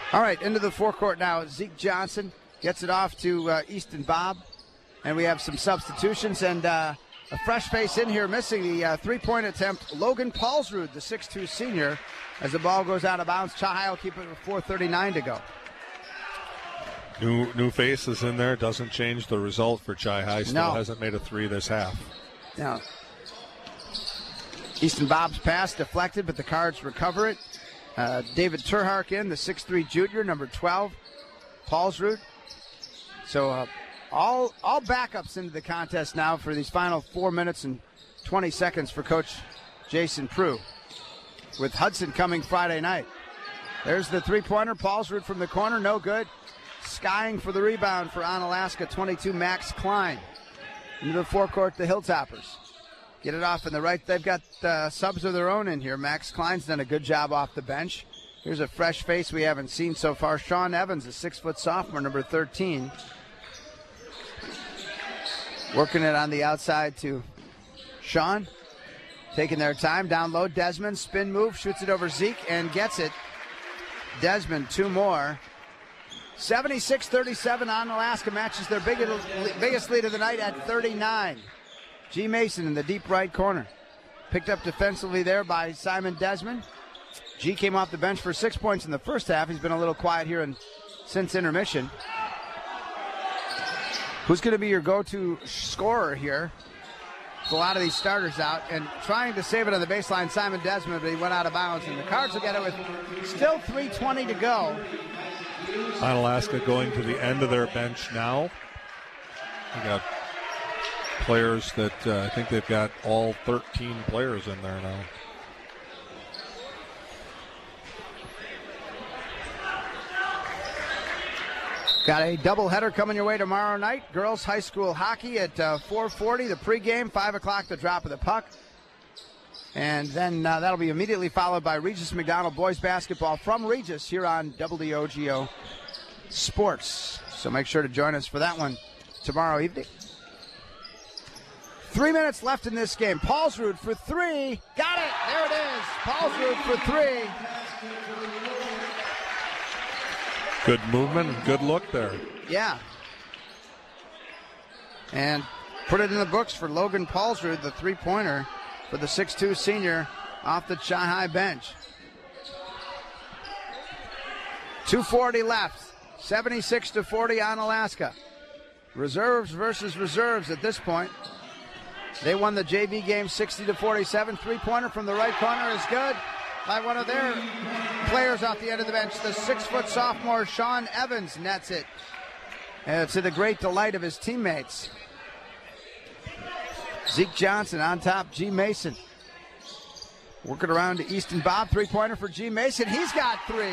All right, into the forecourt now. Zeke Johnson gets it off to uh, Easton Bob. And we have some substitutions and uh, a fresh face in here missing the uh, three-point attempt. Logan Paulsrud, the six two senior, as the ball goes out of bounds. Chi will keep it with four thirty-nine to go. New new faces in there. Doesn't change the result for Chi High. Still No. hasn't made a three this half. Now, Easton Bob's pass deflected, but the Cards recover it. Uh, David Turhark in, the six three junior, number twelve, Paulsrud. So uh, all all backups into the contest now for these final four minutes and twenty seconds for Coach Jason Prue, with Hudson coming Friday night. There's the three-pointer. Paulsrud from the corner, no good. Skying for the rebound for Onalaska, twenty-two, Max Klein. Into the forecourt, the Hilltoppers. Get it off in the right. They've got uh, subs of their own in here. Max Klein's done a good job off the bench. Here's a fresh face we haven't seen so far. Sean Evans, a six-foot sophomore, number thirteen. Working it on the outside to Sean. Taking their time. Down low, Desmond. Spin move. Shoots it over Zeke and gets it. Desmond, two more. seventy-six thirty-seven on Alaska. Matches their biggest, biggest lead of the night at thirty-nine. G. Mason in the deep right corner. Picked up defensively there by Simon Desmond. G came off the bench for six points in the first half. He's been a little quiet here in, since intermission. Who's going to be your go-to scorer here? With a lot of these starters out, and trying to save it on the baseline, Simon Desmond, but he went out of bounds, and the Cards will get it with still three twenty to go. Onalaska going to the end of their bench now. They got players that uh, I think they've got all thirteen players in there now. Got a doubleheader coming your way tomorrow night. Girls high school hockey at uh, four forty, the pregame, five o'clock the drop of the puck. And then uh, that'll be immediately followed by Regis McDonald boys basketball from Regis here on W O G O Sports. So make sure to join us for that one tomorrow evening. Three minutes left in this game. Paulsrud for three. Got it. There it is. Paulsrud for three. Good movement, good look there. Yeah. And put it in the books for Logan Paulsrud, the three-pointer for the six two senior off the Chi High bench. two forty left. seventy-six to forty on Alaska. Reserves versus reserves at this point. They won the J V game sixty to forty-seven. Three-pointer from the right corner is good by one of their players off the end of the bench. The six-foot sophomore Sean Evans nets it. And to the great delight of his teammates. Zeke Johnson on top, G. Mason. Working around to Easton Bob, three-pointer for G. Mason. He's got three.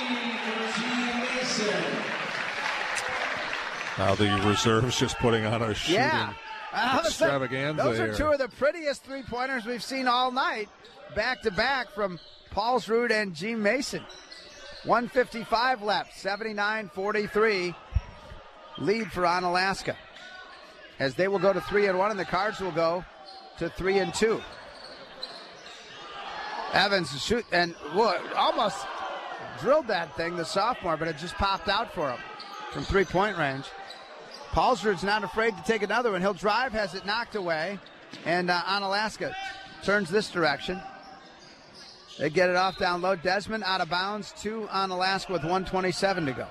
Now the reserves just putting on a shooting yeah. extravaganza Those are here. two of the prettiest three-pointers we've seen all night, back-to-back from Paulsrud and G. Mason. one fifty-five left, seventy-nine forty-three. Lead for Onalaska. As they will go to three and one, and the Cards will go to three and two. Evans shoot and whoa, almost drilled that thing, the sophomore, but it just popped out for him from three-point range. Paulsrud's not afraid to take another one. He'll drive, has it knocked away, and uh, Onalaska turns this direction. They get it off down low. Desmond out of bounds to Onalaska with one twenty-seven to go.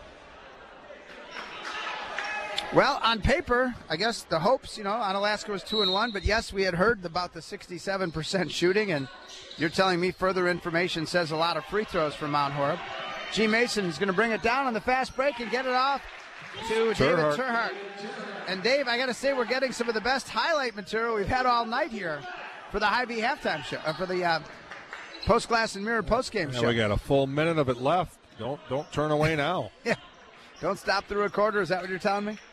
Well, on paper, I guess the hopes, you know, Onalaska was two and one, but yes, we had heard about the sixty-seven percent shooting, and you're telling me further information says a lot of free throws from Mount Horeb. G. Mason is going to bring it down on the fast break and get it off to David Turhart. And Dave, I got to say, we're getting some of the best highlight material we've had all night here for the Hy-Vee halftime show, uh, for the uh, Post Glass and Mirror postgame Yeah, show. we got a full minute of it left. Don't don't turn away now. Yeah, don't stop the recorder. Is that what you're telling me?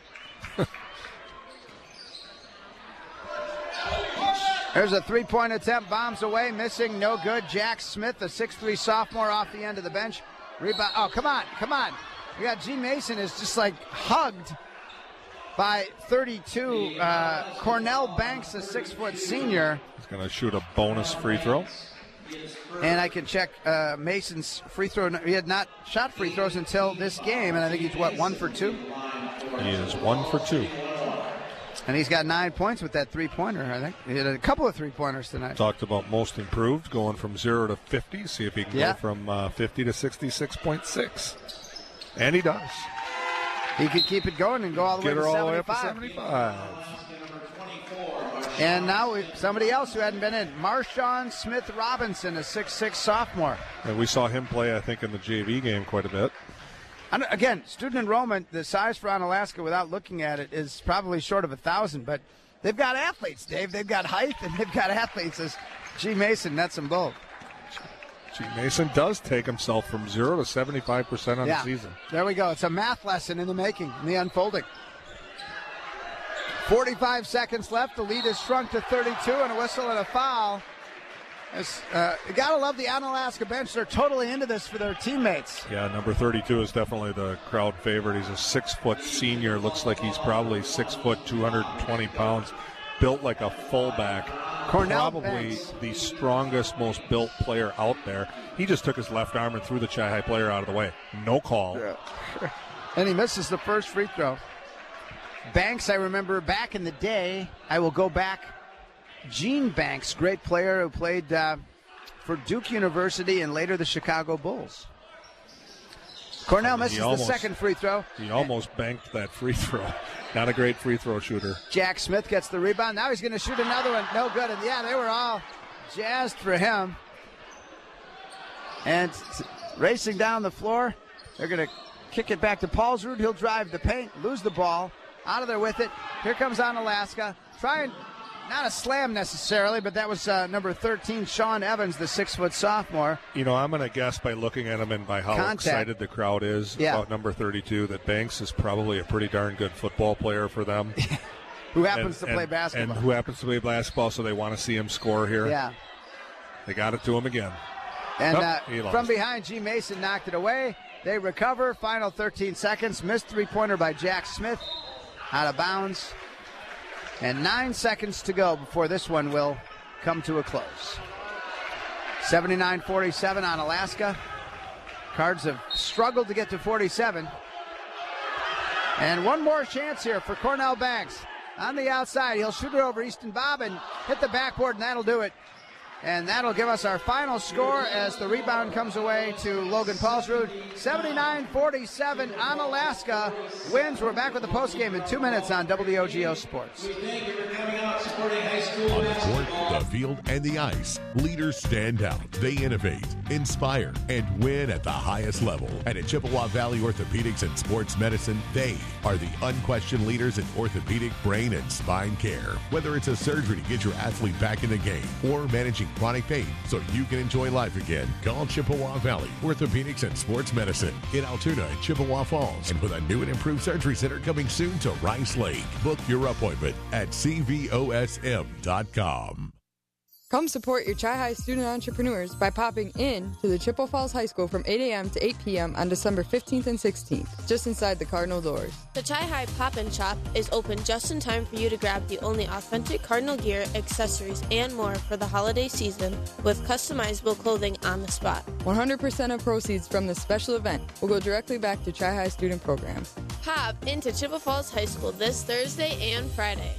There's a three-point attempt, bombs away, missing, no good. Jack Smith, the six three sophomore off the end of the bench. Rebound. Oh, come on, come on. We got G. Mason is just like hugged by thirty-two. Uh, Cornell Banks, a six-foot senior. He's going to shoot a bonus free throw. And I can check uh, Mason's free throw. He had not shot free throws until this game, and I think he's, what, one for two? He is one for two. And he's got nine points with that three-pointer, I think. He had a couple of three-pointers tonight. Talked about most improved, going from zero to fifty. See if he can yeah. go from uh, fifty to sixty-six point six. And he does. He could keep it going and go all the Get way to all seventy-five. The way up to seventy-five. And now we, somebody else who hadn't been in, Marshawn Smith-Robinson, a six six sophomore. And we saw him play, I think, in the J V game quite a bit. And again, student enrollment, the size for Onalaska, without looking at it, is probably short of a thousand. But they've got athletes, Dave. They've got height, and they've got athletes. As G. Mason nets them both. G. Mason does take himself from zero to seventy-five percent on yeah. the season. There we go. It's a math lesson in the making, in the unfolding. forty-five seconds left. The lead has shrunk to thirty-two, and a whistle and a foul. Uh, you got to love the Onalaska bench. They're totally into this for their teammates. Yeah, number thirty-two is definitely the crowd favorite. He's a six-foot senior. Looks like he's probably six foot, two hundred twenty pounds. Built like a fullback. Cornell Probably Banks. The strongest, most built player out there. He just took his left arm and threw the Chi-High player out of the way. No call. Yeah. And he misses the first free throw. Banks, I remember back in the day, I will go back. Gene Banks, great player who played uh, for Duke University and later the Chicago Bulls. Cornell misses almost, the second free throw. He almost banked that free throw. Not a great free throw shooter. Jack Smith gets the rebound. Now he's going to shoot another one. No good. And yeah, they were all jazzed for him. And racing down the floor, they're going to kick it back to Paulsrud. He'll drive the paint, lose the ball. Out of there with it. Here comes Onalaska. Trying, not a slam necessarily, but that was uh, number thirteen, Sean Evans, the six-foot sophomore. You know, I'm going to guess by looking at him and by how Contact. excited the crowd is yeah. about number thirty-two that Banks is probably a pretty darn good football player for them. Who happens and, to play and, basketball. And who happens to play basketball, so they want to see him score here. Yeah. They got it to him again. And oh, uh, from behind, G. Mason knocked it away. They recover. Final thirteen seconds. Missed three-pointer by Jack Smith. Out of bounds. And nine seconds to go before this one will come to a close. seventy-nine forty-seven Onalaska. Cards have struggled to get to forty-seven. And one more chance here for Cornell Banks. On the outside, he'll shoot it over Easton Bob and hit the backboard, and that'll do it. And that'll give us our final score as the rebound comes away to Logan Paulsrud. seventy-nine forty-seven, Onalaska wins. We're back with the postgame in two minutes on W O G O Sports. On the court, the field, and the ice, leaders stand out. They innovate, inspire, and win at the highest level. And at Chippewa Valley Orthopedics and Sports Medicine, they are the unquestioned leaders in orthopedic, brain, and spine care. Whether it's a surgery to get your athlete back in the game or managing chronic pain so you can enjoy life again, call Chippewa Valley Orthopedics and Sports Medicine in Altoona and Chippewa Falls. And with a new and improved surgery center coming soon to Rice Lake. Book your appointment at C V O S M dot com. Come support your Chi-High student entrepreneurs by popping in to the Chippewa Falls High School from eight a.m. to eight p.m. on December fifteenth and sixteenth, just inside the Cardinal doors. The Chi-High Pop-In Shop is open just in time for you to grab the only authentic Cardinal gear, accessories, and more for the holiday season with customizable clothing on the spot. one hundred percent of proceeds from this special event will go directly back to Chi-High student programs. Pop into Chippewa Falls High School this Thursday and Friday.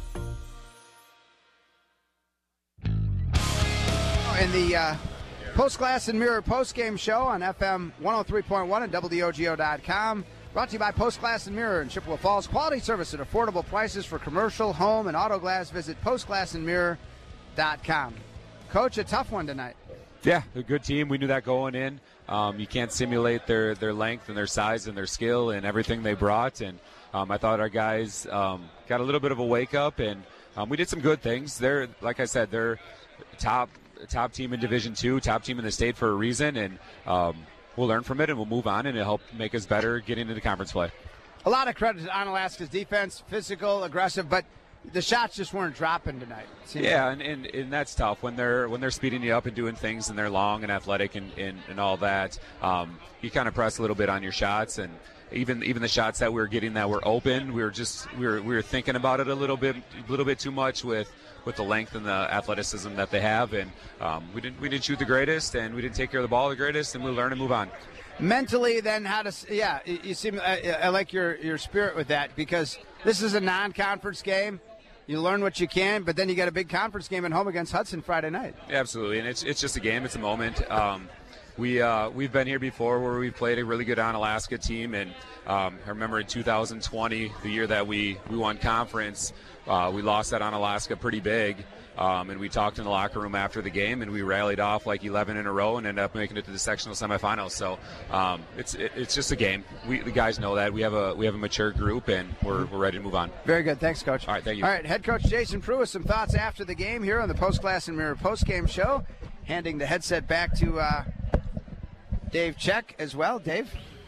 In the uh, Post Glass and Mirror postgame show on F M one oh three point one and W O G O dot com. Brought to you by Post Glass and Mirror in Chippewa Falls. Quality service at affordable prices for commercial, home, and auto glass. Visit post glass and mirror dot com. Coach, a tough one tonight. Yeah, a good team. We knew that going in. Um, you can't simulate their, their length and their size and their skill and everything they brought. And um, I thought our guys um, got a little bit of a wake-up, and um, we did some good things. They're, like I said, they're top – top team in Division Two, top team in the state for a reason, and um, we'll learn from it and we'll move on, and it'll help make us better getting into conference play. A lot of credit to Onalaska's defense, physical, aggressive, but the shots just weren't dropping tonight. Yeah, and, and, and that's tough when they're when they're speeding you up and doing things, and they're long and athletic and, and, and all that. Um, you kind of press a little bit on your shots, and even even the shots that we were getting that were open, we were just we were we were thinking about it a little bit a little bit too much with with the length and the athleticism that they have, and um, we didn't we didn't shoot the greatest, and we didn't take care of the ball the greatest, and we learn and move on. Mentally, then, how to yeah, you seem I, I like your your spirit with that, because this is a non-conference game. You learn what you can, but then you got a big conference game at home against Hudson Friday night. Yeah, absolutely, and it's it's just a game. It's a moment. Um, we uh, we've been here before where we played a really good Onalaska team, and um, I remember in two thousand twenty, the year that we we won conference, uh, we lost that Onalaska pretty big. Um, and we talked in the locker room after the game, and we rallied off like eleven in a row and ended up making it to the sectional semifinals. So um, it's it, it's just a game. We the guys know that we have a we have a mature group, and we're we're ready to move on. Very good, thanks, Coach. All right, thank you. All right, head coach Jason Prue with some thoughts after the game here on the Post Class and Mirror Post Game Show. Handing the headset back to uh, Dave Check as well. Dave,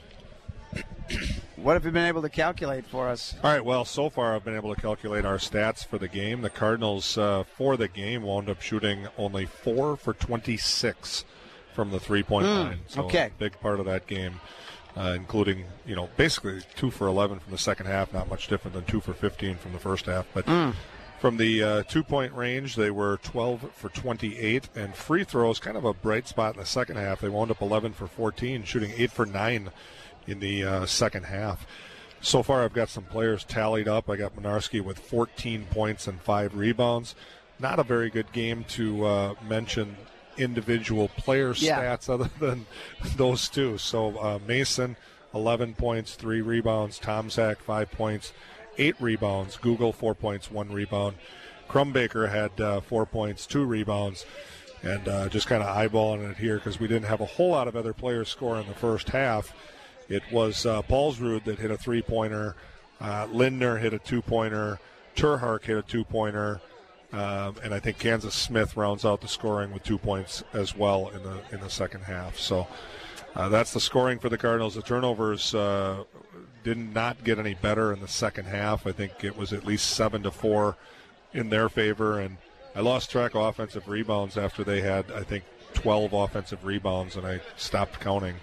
what have you been able to calculate for us? All right, well, so far I've been able to calculate our stats for the game. The Cardinals, uh, for the game, wound up shooting only four for twenty-six from the three-point Mm, line. So okay. a big part of that game, uh, including, you know, basically two for eleven from the second half, not much different than two for fifteen from the first half. But Mm. from the uh, two-point range, they were twelve for twenty-eight, and free throws, kind of a bright spot in the second half. They wound up eleven for fourteen, shooting eight for nine in the uh, second half. So far, I've got some players tallied up. I got Minarski with fourteen points and five rebounds. Not a very good game to uh, mention individual player Yeah. stats other than those two. So uh, Mason, eleven points, three rebounds. Tomzak, five points, eight rebounds. Google, four points, one rebound. Crumbaker had uh, four points, two rebounds. And uh, just kind of eyeballing it here because we didn't have a whole lot of other players score in the first half. It was uh, Paulsrud that hit a three-pointer. Uh, Lindner hit a two-pointer. Turhark hit a two-pointer. Um, and I think Kansas Smith rounds out the scoring with two points as well in the in the second half. So uh, that's the scoring for the Cardinals. The turnovers uh, did not get any better in the second half. I think it was at least seven to four in their favor. And I lost track of offensive rebounds after they had, I think, twelve offensive rebounds, and I stopped counting.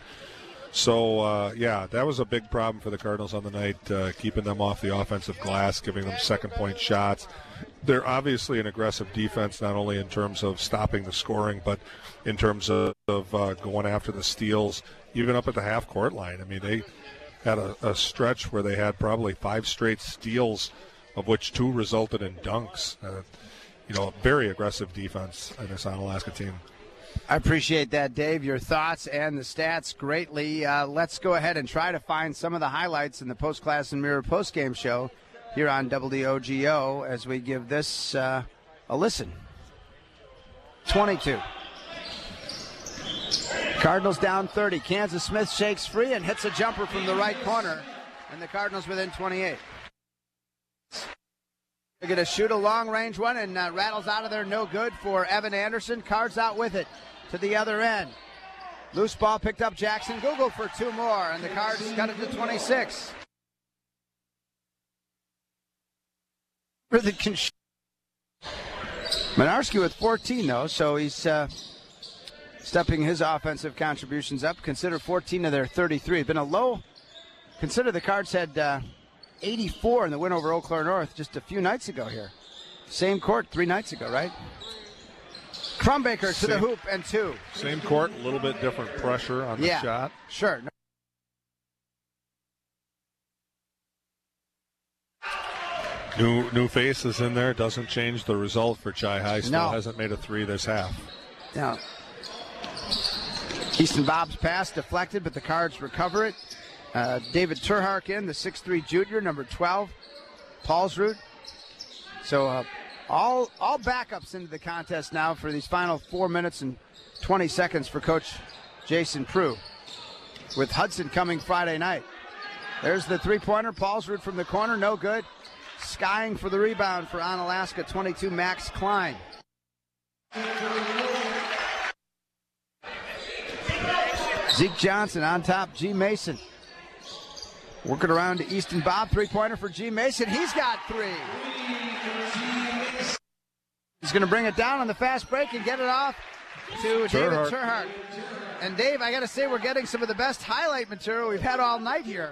So, uh, yeah, that was a big problem for the Cardinals on the night, uh, keeping them off the offensive glass, giving them second-point shots. They're obviously an aggressive defense, not only in terms of stopping the scoring, but in terms of, of uh, going after the steals, even up at the half-court line. I mean, they had a, a stretch where they had probably five straight steals, of which two resulted in dunks. Uh, you know, very aggressive defense in this Onalaska team. I appreciate that, Dave. Your thoughts and the stats greatly. Uh, let's go ahead and try to find some of the highlights in the Post Class and Mirror post-game show here on W O G O as we give this uh, a listen. twenty-two. Cardinals down thirty. Kansas Smith shakes free and hits a jumper from the right corner, and the Cardinals within twenty-eight. They're going to shoot a long-range one, and uh, rattles out of there, no good for Evan Anderson. Cards out with it to the other end. Loose ball picked up Jackson Google for two more, and the Cards cut it to twenty-six. Minarski with fourteen, though, so he's uh, stepping his offensive contributions up. Consider fourteen of their thirty-three. It's been a low. Consider the Cards had uh, eighty-four in the win over Eau Claire North just a few nights ago here. Same court three nights ago, right? Crumbaker to Same, the hoop and two. Same court, a little bit different pressure on the yeah, shot. Sure. New new faces in there. Doesn't change the result for Chi High. Still No. hasn't made a three this half. Now, Easton Bob's pass deflected, but the Cards recover it. Uh, David Turhark in, the six three junior, number twelve. Paulsrud. So uh, all all backups into the contest now for these final four minutes and twenty seconds for Coach Jason Prue, with Hudson coming Friday night. There's the three-pointer. Paulsrud from the corner, no good. Skying for the rebound for Onalaska, twenty-two, Max Klein. Zeke Johnson on top, G. Mason. Working around to Easton Bob, three-pointer for G. Mason. He's got three. He's going to bring it down on the fast break and get it off to David Turhart. Turhart. And Dave, I got to say, we're getting some of the best highlight material we've had all night here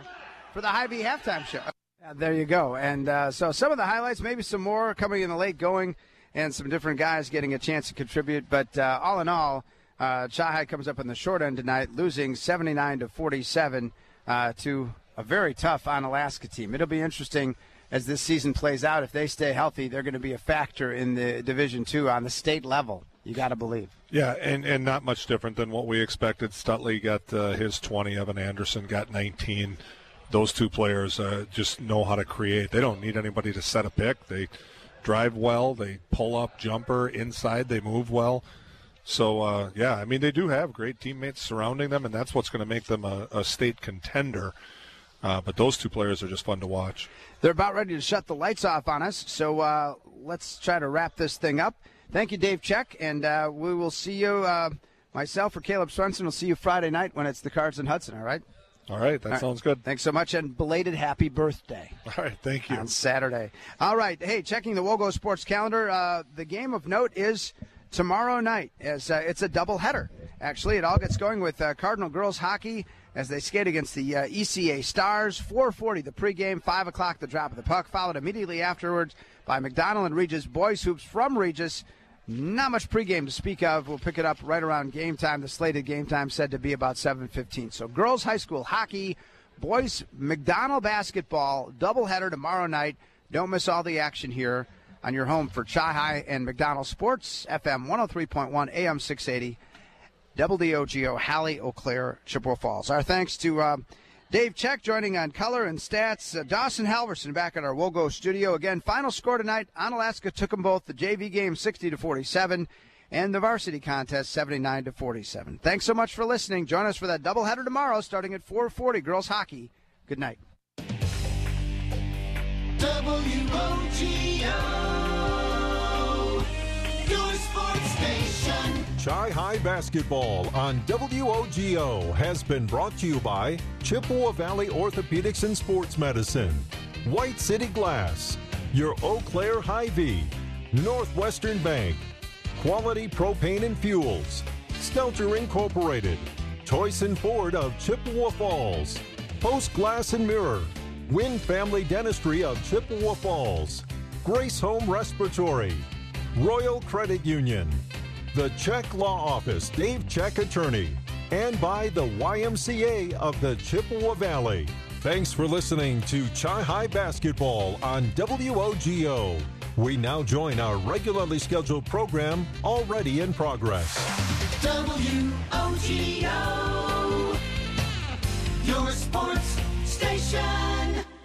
for the Hy-Vee halftime show. Yeah, there you go. And uh, so some of the highlights, maybe some more coming in the late going, and some different guys getting a chance to contribute. But uh, all in all, uh, Chi-Hi comes up in the short end tonight, losing seventy-nine to forty-seven uh, to a very tough Onalaska team. It'll be interesting as this season plays out. If they stay healthy, they're going to be a factor in the Division Two on the state level. You got to believe. Yeah, and, and not much different than what we expected. Stutley got uh, his twenty. Evan Anderson got nineteen. Those two players uh, just know how to create. They don't need anybody to set a pick. They drive well. They pull up jumper inside. They move well. So, uh, yeah, I mean, they do have great teammates surrounding them, and that's what's going to make them a, a state contender. Uh, but those two players are just fun to watch. They're about ready to shut the lights off on us, so uh, let's try to wrap this thing up. Thank you, Dave Check, and uh, we will see you, uh, myself or Caleb Swenson, will see you Friday night when it's the Cards in Hudson, all right? All right, that all right. sounds good. Thanks so much, and belated happy birthday. All right, thank you. On Saturday. All right, hey, checking the Wogo Sports calendar, uh, the game of note is tomorrow night, as uh, it's a doubleheader. Actually, it all gets going with uh, Cardinal girls hockey as they skate against the uh, E C A Stars. four forty the pregame, five o'clock the drop of the puck, followed immediately afterwards by McDonald and Regis boys hoops from Regis. Not much pregame to speak of. We'll pick it up right around game time. The slated game time said to be about seven fifteen. So girls high school hockey, boys McDonald basketball, doubleheader tomorrow night. Don't miss all the action here on your home for Chi-Hi and McDonald Sports, F M one oh three point one, A M six eighty, W D O G O, Halley, Eau Claire, Chippewa Falls. Our thanks to uh, Dave Check joining on color and stats. Uh, Dawson Halverson back at our Wogo studio. Again, final score tonight, Onalaska took them both. The J V game sixty to forty-seven and the varsity contest seventy-nine to forty-seven. Thanks so much for listening. Join us for that doubleheader tomorrow starting at four forty, girls hockey. Good night. W O G O, your sports station. Chi-Hi Basketball on W O G O has been brought to you by Chippewa Valley Orthopedics and Sports Medicine, White City Glass, your Eau Claire Hy-Vee, Northwestern Bank, Quality Propane and Fuels, Stelter Incorporated, Toyson Ford of Chippewa Falls, Post Glass and Mirror, Wynn Family Dentistry of Chippewa Falls, Grace Home Respiratory, Royal Credit Union, the Check Law Office, Dave Check Attorney, and by the Y M C A of the Chippewa Valley. Thanks for listening to Chi-Hi Basketball on W O G O. We now join our regularly scheduled program already in progress. W O G O, your sports station.